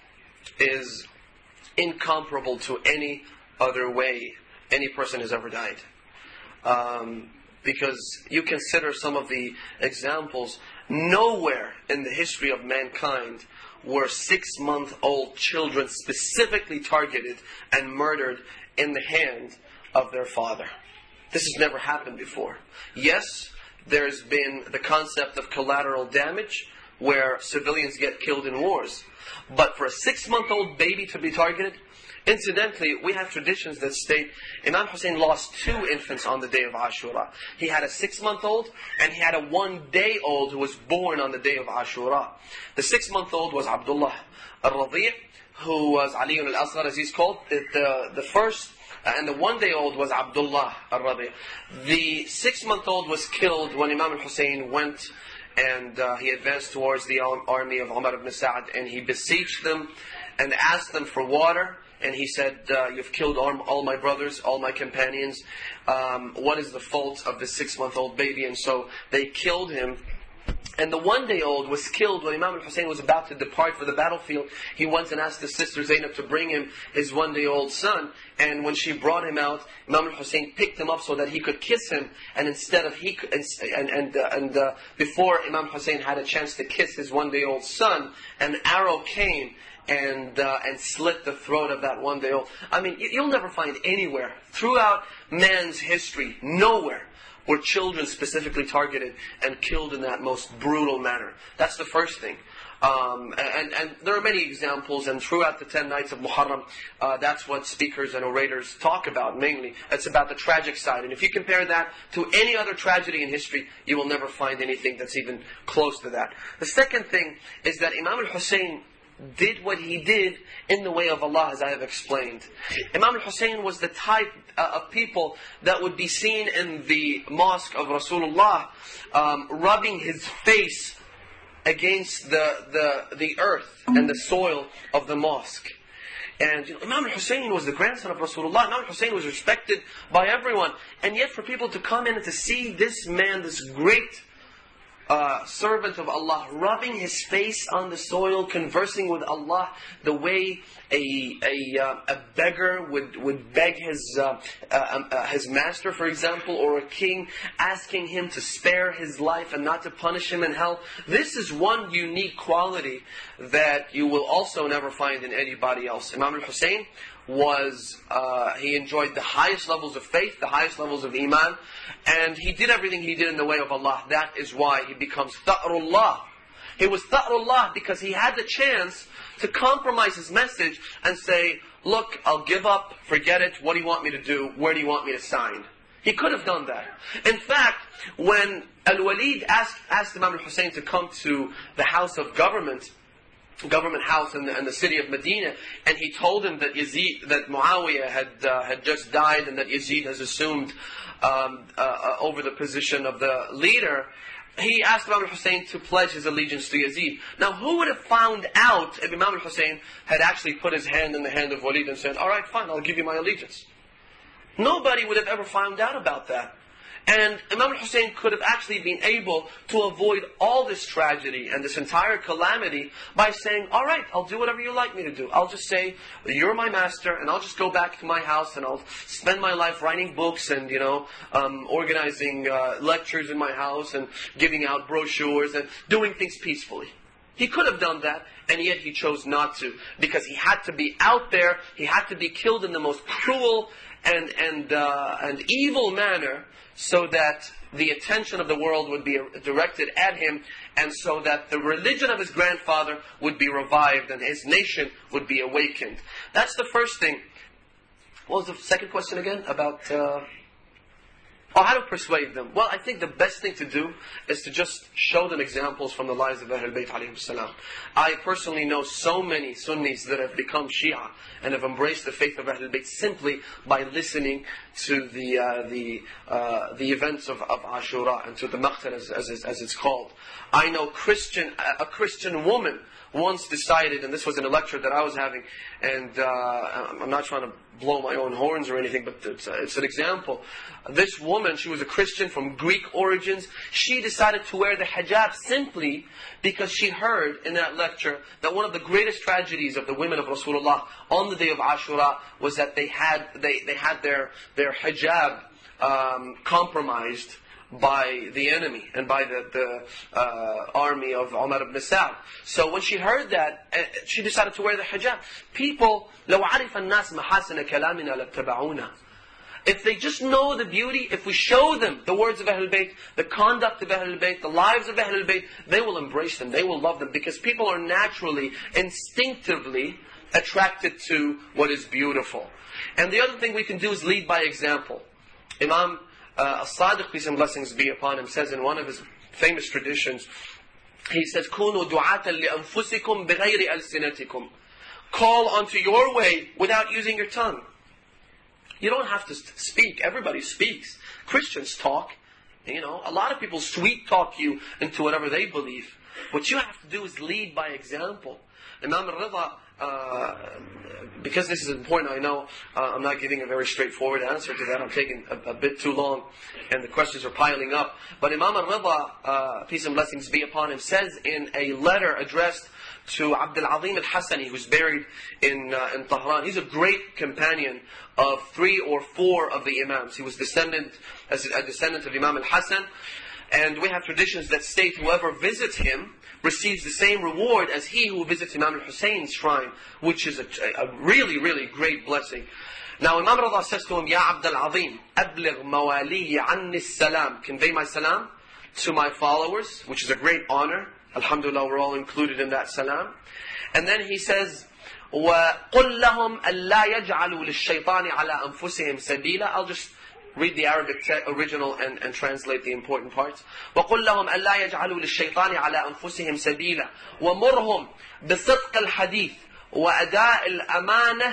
is incomparable to any other way any person has ever died. Um, because you consider some of the examples, nowhere in the history of mankind were six-month-old children specifically targeted and murdered in the hand of their father. This has never happened before. Yes, there's been the concept of collateral damage, where civilians get killed in wars. But for a six-month-old baby to be targeted, incidentally, we have traditions that state Imam Hussein lost two infants on the day of Ashura. He had a six-month-old and he had a one-day-old who was born on the day of Ashura. The six-month-old was Abdullah al-Radi', who was Ali al-Asghar, as he's called. The, the, the first and the one-day-old was Abdullah al-Radi'. The six-month-old was killed when Imam al-Hussein went and uh, he advanced towards the army of Umar ibn Sa'd, and he beseeched them and asked them for water. And he said, uh, you've killed all, all my brothers, all my companions. Um, what is the fault of the six-month-old baby? And so they killed him. And the one-day-old was killed when Imam al-Hussein was about to depart for the battlefield. He went and asked his sister Zainab to bring him his one-day-old son. And when she brought him out, Imam al-Hussein picked him up so that he could kiss him. And instead of he could, and and uh, and uh, before Imam Hussein had a chance to kiss his one-day-old son, an arrow came and uh, and slit the throat of that one-day-old. I mean, you'll never find anywhere throughout man's history, nowhere, were children specifically targeted and killed in that most brutal manner. That's the first thing. Um, and, and there are many examples, and throughout the ten nights of Muharram, uh, that's what speakers and orators talk about mainly. It's about the tragic side. And if you compare that to any other tragedy in history, you will never find anything that's even close to that. The second thing is that Imam al-Hussein did what he did in the way of Allah, as I have explained. Imam al-Hussein was the type uh, of people that would be seen in the mosque of Rasulullah, um, rubbing his face against the, the, the earth and the soil of the mosque. And you know, Imam al-Hussein was the grandson of Rasulullah. Imam al-Hussein was respected by everyone. And yet for people to come in and to see this man, this great uh, servant of Allah, rubbing his face on the soil, conversing with Allah the way a a, uh, a beggar would, would beg his uh, uh, uh, his master, for example, or a king, asking him to spare his life and not to punish him in hell. This is one unique quality that you will also never find in anybody else. Imam al-Hussein was, uh, he enjoyed the highest levels of faith, the highest levels of iman, and he did everything he did in the way of Allah. That is why he becomes Tha'rullah. He was Tha'rullah because he had the chance to compromise his message and say, look, I'll give up, forget it, what do you want me to do, where do you want me to sign? He could have done that. In fact, when Al-Walid asked, asked Imam al-Hussein to come to the house of government, government house in the, in the city of Medina, and he told him that Yazid, that Muawiyah had uh, had just died and that Yazid has assumed um, uh, uh, over the position of the leader, he asked Imam al-Hussein to pledge his allegiance to Yazid. Now, who would have found out if Imam al-Hussein had actually put his hand in the hand of Walid and said, all right, fine, I'll give you my allegiance? Nobody would have ever found out about that. And Imam al-Hussein could have actually been able to avoid all this tragedy and this entire calamity by saying, all right, I'll do whatever you like me to do. I'll just say, you're my master, and I'll just go back to my house and I'll spend my life writing books and, you know, um, organizing uh, lectures in my house and giving out brochures and doing things peacefully. He could have done that, and yet he chose not to, because he had to be out there, he had to be killed in the most cruel and, and, uh, and evil manner, so that the attention of the world would be directed at him, and so that the religion of his grandfather would be revived and his nation would be awakened. That's the first thing. What was the second question again? About... Uh, oh, how to persuade them. Well, I think the best thing to do is to just show them examples from the lives of Ahlul Bayt alayhim salam. I personally know so many Sunnis that have become Shia and have embraced the faith of Ahlul Bayt simply by listening to the uh, the uh, the events of, of Ashura and to the Maqtal as, as, as it's called. I know Christian a Christian woman once decided, and this was in a lecture that I was having, and uh, I'm not trying to blow my own horns or anything, but it's, uh, it's an example. This woman, she was a Christian from Greek origins. She decided to wear the hijab simply because she heard in that lecture that one of the greatest tragedies of the women of Rasulullah on the day of Ashura was that they had they, they had their their hijab um, compromised by the enemy and by the, the uh, army of Umar ibn Sa'd. So when she heard that, uh, she decided to wear the hijab. People, لو عرف الناس محاسن كلامنا لاتبعونا. If they just know the beauty, if we show them the words of Ahlul Bayt, the conduct of Ahlul Bayt, the lives of Ahlul Bayt, they will embrace them, they will love them, because people are naturally, instinctively attracted to what is beautiful. And the other thing we can do is lead by example. Imam Uh, As-Sadiq, peace and blessings be upon him, says in one of his famous traditions, he says, كُونُوا دُعَاةً لِأَنفُسِكُمْ بِغَيْرِ أَلْسِنَتِكُمْ. Call onto your way without using your tongue. You don't have to speak. Everybody speaks. Christians talk. You know, a lot of people sweet talk you into whatever they believe. What you have to do is lead by example. Imam al-Rida, uh, because this is important, I know uh, I'm not giving a very straightforward answer to that. I'm taking a, a bit too long, and the questions are piling up. But Imam al-Rida, uh, peace and blessings be upon him, says in a letter addressed to Abdul Azim al-Hassani, who's buried in uh, in Tehran. He's a great companion of three or four of the Imams. He was descendant as a descendant of Imam al-Hassan, and we have traditions that state whoever visits him receives the same reward as he who visits Imam al-Hussein's shrine, which is a, a really, really great blessing. Now Imam Rida says to him, Ya Abdul Azim, أبلغ موالي عني السلام. Convey my salam to my followers, which is a great honor. Alhamdulillah, we're all included in that salam. And then he says, وَقُلْ لَهُمْ أَلَّا يَجْعَلُوا لِلشَّيْطَانِ عَلَىٰ أَنفُسِهِمْ سَبِيلًا. I'll just read the Arabic te- original and, and translate the important parts. وَقُلْ لَهُمْ أَلَّا يَجْعَلُوا لِلشَّيْطَانِ عَلَىٰ أَنفُسِهِمْ سَبِيلًا وَمُرْهُمْ بِصِدْقِ الْحَدِيثِ وَأَدَاءِ الْأَمَانَةِ.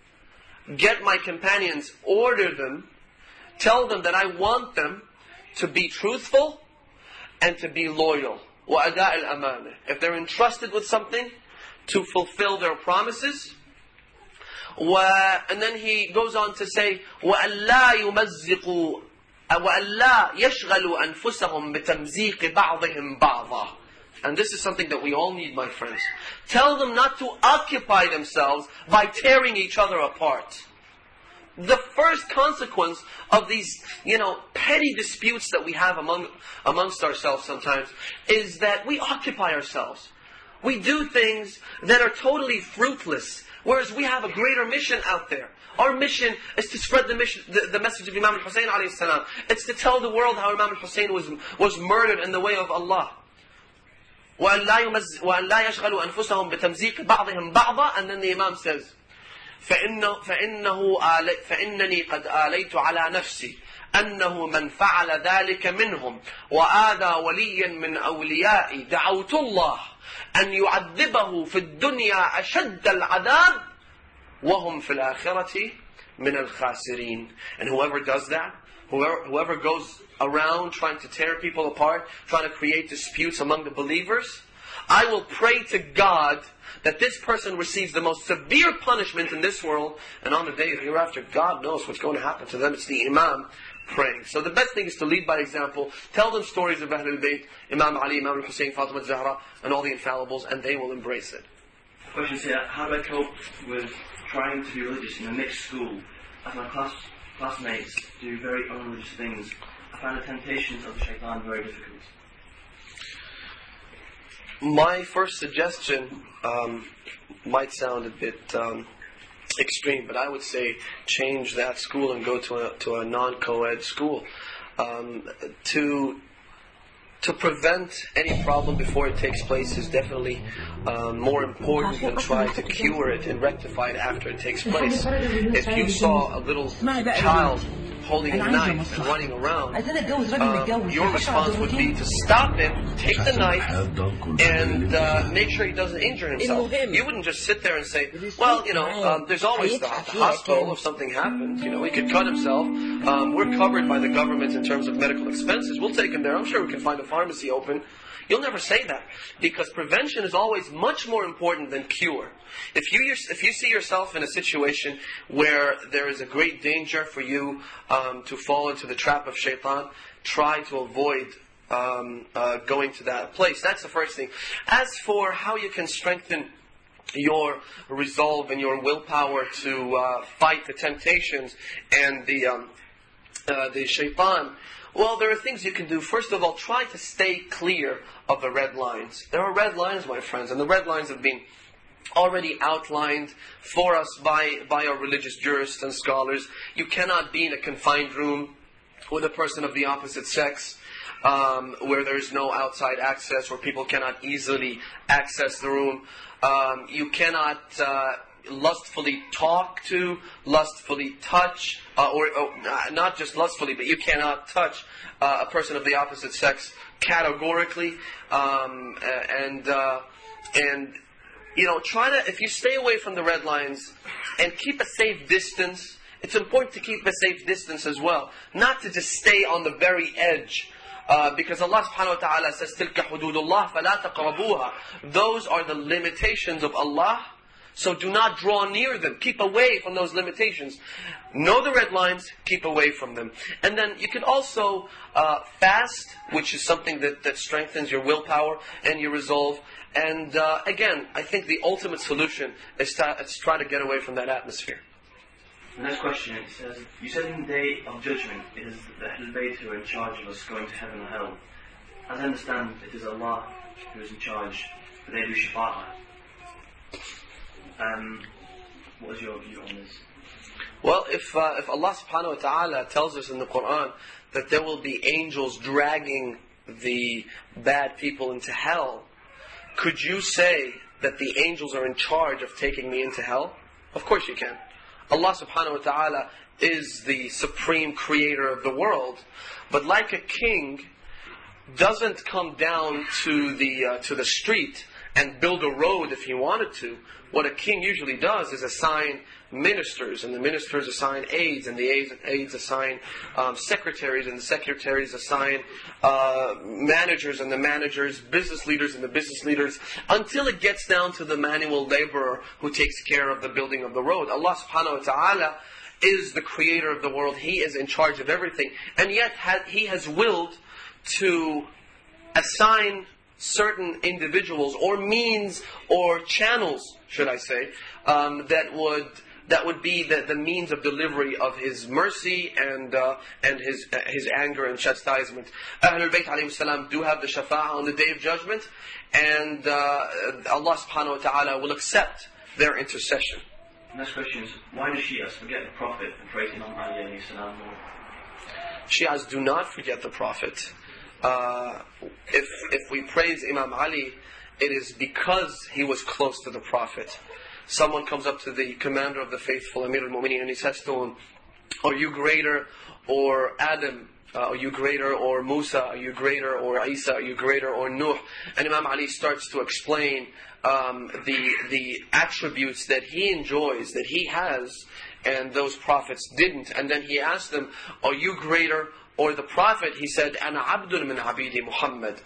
Get my companions, order them, tell them that I want them to be truthful and to be loyal. وَأَدَاءِ الْأَمَانَةِ. If they're entrusted with something, to fulfill their promises. And then he goes on to say, وَأَلَّا يُمَزِّقُوا وَأَلَّا يَشْغَلُوا أَنفُسَهُمْ بِتَمْزِيقِ بَعْضِهِمْ بَعْضًا. And this is something that we all need, my friends. Tell them not to occupy themselves by tearing each other apart. The first consequence of these, you know, petty disputes that we have among amongst ourselves sometimes is that we occupy ourselves. We do things that are totally fruitless, whereas we have a greater mission out there. Our mission is to spread the mission, the, the message of Imam al-Hussein alayhi salam. It's to tell the world how Imam al-Hussein was was murdered in the way of Allah. وَأَنْ لَا يَشْغَلُوا أَنفُسَهُمْ بِتَمْزِيقِ بَعْضِهِمْ بَعْضًا. And then the Imam says, فإنه فإنه آلي فإنني قد آليت على نفسي أنه من فعل ذلك منهم وآذى وليا من أوليائي دعوت الله أن يعذبه في الدنيا أشد العذاب وهم في الآخرة من الخاسرين. And whoever does that, whoever, whoever goes around trying to tear people apart, trying to create disputes among the believers, I will pray to God that this person receives the most severe punishment in this world, and on the day of hereafter, God knows what's going to happen to them. It's the Imam praying. So the best thing is to lead by example. Tell them stories of Ahlul Bayt, Imam Ali, Imam al-Hussein, Fatima al-Zahra, and all the infallibles, and they will embrace it. Question here: how do I cope with trying to be religious in a mixed school, as my class classmates do very unreligious things? I find the temptations of the shaitan very difficult. My first suggestion um, might sound a bit um, extreme, but I would say change that school and go to a to a non-co-ed school. Um, to to prevent any problem before it takes place is definitely um, more important than trying to cure it and rectify it after it takes place. If you saw a little child holding a knife and running around, um, your response would be to stop him, take the knife, and uh, make sure he doesn't injure himself. You wouldn't just sit there and say, well, you know, um, there's always the, the hospital if something happens. You know, he could cut himself. Um, we're covered by the government in terms of medical expenses. We'll take him there. I'm sure we can find a pharmacy open. You'll never say that, because prevention is always much more important than cure. If you if you see yourself in a situation where there is a great danger for you um, to fall into the trap of shaitan, try to avoid um, uh, going to that place. That's the first thing. As for how you can strengthen your resolve and your willpower to uh, fight the temptations and the um, uh, the shaitan, well, there are things you can do. First of all, try to stay clear of the red lines. There are red lines, my friends, and the red lines have been already outlined for us by, by our religious jurists and scholars. You cannot be in a confined room with a person of the opposite sex, um, where there is no outside access, where people cannot easily access the room. Um, you cannot uh, lustfully talk to, lustfully touch, uh, or, or not just lustfully, but you cannot touch uh, a person of the opposite sex categorically, um, and uh, and you know, try to, if you stay away from the red lines and keep a safe distance. It's important to keep a safe distance as well, not to just stay on the very edge. Uh, because Allah subhanahu wa ta'ala says, تِلْكَ حُدُودُ اللَّهِ فَلَا تَقْرَبُوهَا. Those are the limitations of Allah, so do not draw near them. Keep away from those limitations. Know the red lines, keep away from them. And then you can also uh, fast, which is something that, that strengthens your willpower and your resolve. And uh, again, I think the ultimate solution is to, is to try to get away from that atmosphere. The next question, it says, you said in the day of judgment, it is the Ahlul Bayt who are in charge of us going to heaven or hell. As I understand, it is Allah who is in charge, but they do shafa'ah. Um, what is your view on this? Well, if uh, if Allah subhanahu wa ta'ala tells us in the Quran that there will be angels dragging the bad people into hell, could you say that the angels are in charge of taking me into hell? Of course you can. Allah subhanahu wa ta'ala is the supreme creator of the world, but like a king doesn't come down to the uh, to the street and build a road if he wanted to. What a king usually does is assign ministers, and the ministers assign aides, and the aides, aides assign um, secretaries, and the secretaries assign uh, managers, and the managers business leaders, and the business leaders, until it gets down to the manual laborer who takes care of the building of the road. Allah subhanahu wa ta'ala is the creator of the world. He is in charge of everything. And yet ha- He has willed to assign certain individuals or means or channels, should I say, um, that would that would be the, the means of delivery of His mercy and uh, and His uh, His anger and chastisement. Ahlul Bayt alayhi salam do have the shafa'ah on the Day of Judgment, and uh, Allah subhanahu wa ta'ala will accept their intercession. Next question is, why do Shias forget the Prophet and praise Imam Ali alayhi salam more? Shias do not forget the Prophet. Uh, if if we praise Imam Ali, it is because he was close to the Prophet. Someone comes up to the commander of the faithful, Amir al-Mu'mineen, and he says to him, "Are you greater, or Adam? Uh, are you greater, or Musa? Are you greater, or Isa? Are you greater, or Nuh?" And Imam Ali starts to explain um, the the attributes that he enjoys, that he has, and those prophets didn't. And then he asked them, "Are you greater, or the Prophet?" He said, "Ana abdun min abidi Muhammad."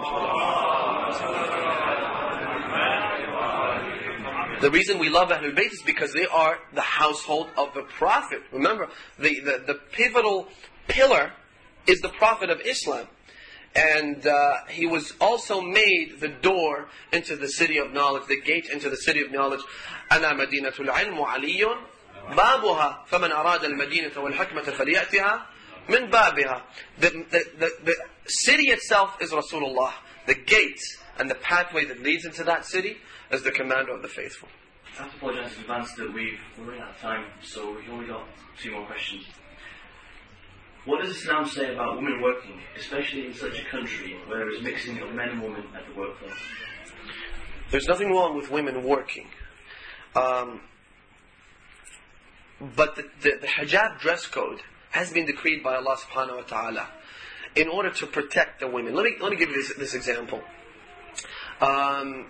The reason we love Ahlul Bayt is because they are the household of the Prophet. Remember, the, the, the pivotal pillar is the Prophet of Islam. And uh, he was also made the door into the city of knowledge, the gate into the city of knowledge. أَنَا مَدِينَةُ الْعِلْمُ عَلِيٌّ بَابُهَا فَمَنْ أَرَادَ الْمَدِينَةَ وَالْحِكْمَةَ فَلْيَأْتِهَا مِنْ بَابِهَا. The, the, the, the city itself is Rasulullah. The gate and the pathway that leads into that city is the commander of the faithful. I have to apologise in advance that we've we're running out of time, so we've only got two more questions. What does Islam say about women working, especially in such a country where there is mixing of men and women at the workplace? There's nothing wrong with women working. Um, but the, the, the hijab dress code has been decreed by Allah subhanahu wa ta'ala in order to protect the women. Let me, let me give you this, this example. Um,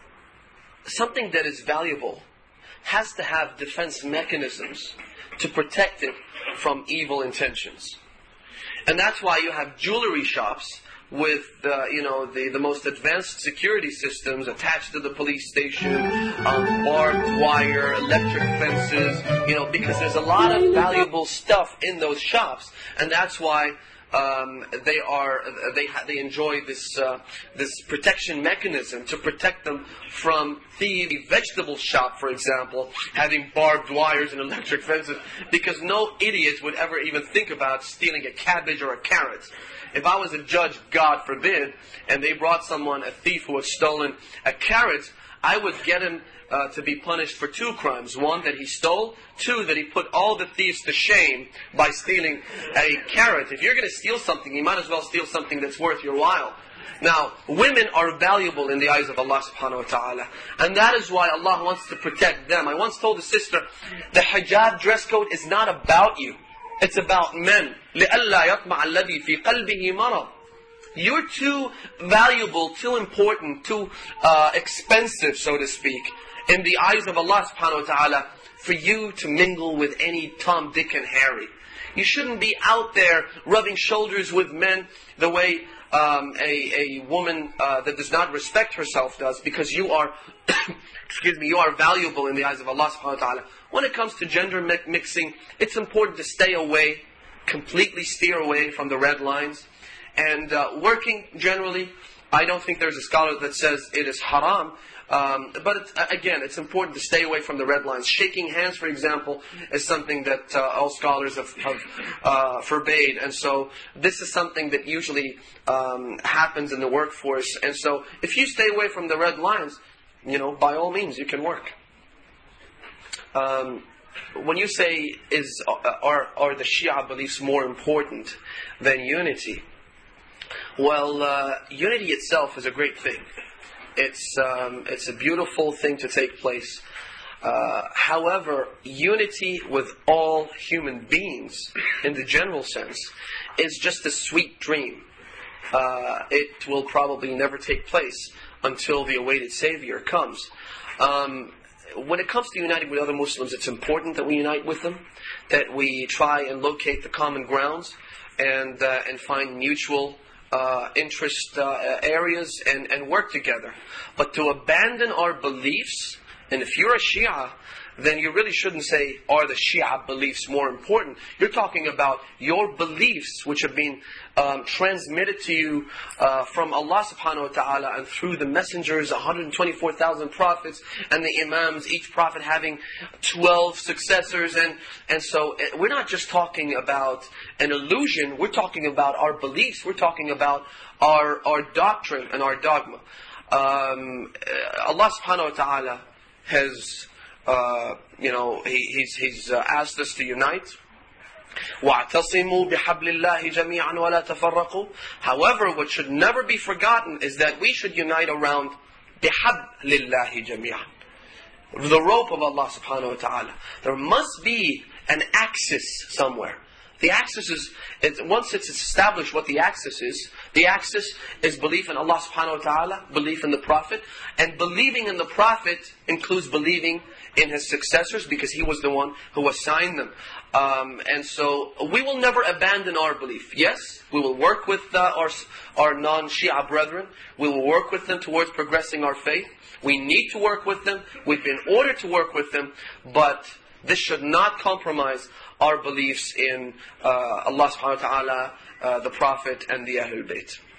something that is valuable has to have defense mechanisms to protect it from evil intentions. And that's why you have jewelry shops with uh, you know the, the most advanced security systems attached to the police station, um, barbed wire, electric fences, you know, because there's a lot of valuable stuff in those shops, and that's why um, they are they ha- they enjoy this uh, this protection mechanism to protect them from thieves. A vegetable shop, for example, having barbed wires and electric fences, because no idiot would ever even think about stealing a cabbage or a carrot. If I was a judge, God forbid, and they brought someone, a thief who had stolen a carrot, I would get him uh, to be punished for two crimes. One, that he stole. Two, that he put all the thieves to shame by stealing a carrot. If you're going to steal something, you might as well steal something that's worth your while. Now, women are valuable in the eyes of Allah subhanahu wa ta'ala. And that is why Allah wants to protect them. I once told a sister, the hijab dress code is not about you. It's about men. لِأَلَّا يَطْمَعَ الَّذِي فِي قَلْبِهِ مَرَضٍ. You're too valuable, too important, too uh, expensive, so to speak, in the eyes of Allah subhanahu wa ta'ala for you to mingle with any Tom, Dick, and Harry. You shouldn't be out there rubbing shoulders with men the way um, a, a woman uh, that does not respect herself does, because you are, excuse me, you are valuable in the eyes of Allah subhanahu wa ta'ala. When it comes to gender mi- mixing, it's important to stay away, completely steer away from the red lines. And uh, working generally, I don't think there's a scholar that says it is haram. Um, but it's, again, it's important to stay away from the red lines. Shaking hands, for example, is something that uh, all scholars have, have uh, forbade. And so this is something that usually um, happens in the workforce. And so if you stay away from the red lines, you know, by all means, you can work. Um, when you say, is are, are the Shia beliefs more important than unity? Well, uh, unity itself is a great thing. It's um, it's a beautiful thing to take place. Uh, however, unity with all human beings, in the general sense, is just a sweet dream. Uh, it will probably never take place until the awaited Savior comes. Um, when it comes to uniting with other Muslims, it's important that we unite with them, that we try and locate the common grounds and uh, and find mutual Uh, interest uh, areas and, and work together. But to abandon our beliefs, and if you're a Shia, then you really shouldn't say, are the Shia beliefs more important? You're talking about your beliefs which have been um, transmitted to you uh, from Allah subhanahu wa ta'ala and through the messengers, one hundred twenty-four thousand prophets, and the imams, each prophet having twelve successors. And, and so we're not just talking about an illusion, we're talking about our beliefs, we're talking about our, our doctrine and our dogma. Um, Allah subhanahu wa ta'ala has, uh, you know, he, He's, he's uh, asked us to unite. وَاعْتَصِمُوا بِحَبْلِ اللَّهِ جَمِيعًا وَلَا تَفَرَّقُوا. However, what should never be forgotten is that we should unite around بِحَبْلِ اللَّهِ جَمِيعًا, the rope of Allah subhanahu wa ta'ala. There must be an axis somewhere. The axis is, it, once it's established what the axis is, the axis is belief in Allah subhanahu wa ta'ala, belief in the Prophet, and believing in the Prophet includes believing in his successors because he was the one who assigned them. Um, and so we will never abandon our belief. Yes, we will work with uh, our, our non-Shia brethren. We will work with them towards progressing our faith. We need to work with them. We've been ordered to work with them. But this should not compromise our beliefs in uh, Allah subhanahu wa ta'ala, uh, the Prophet, and the Ahlul Bayt.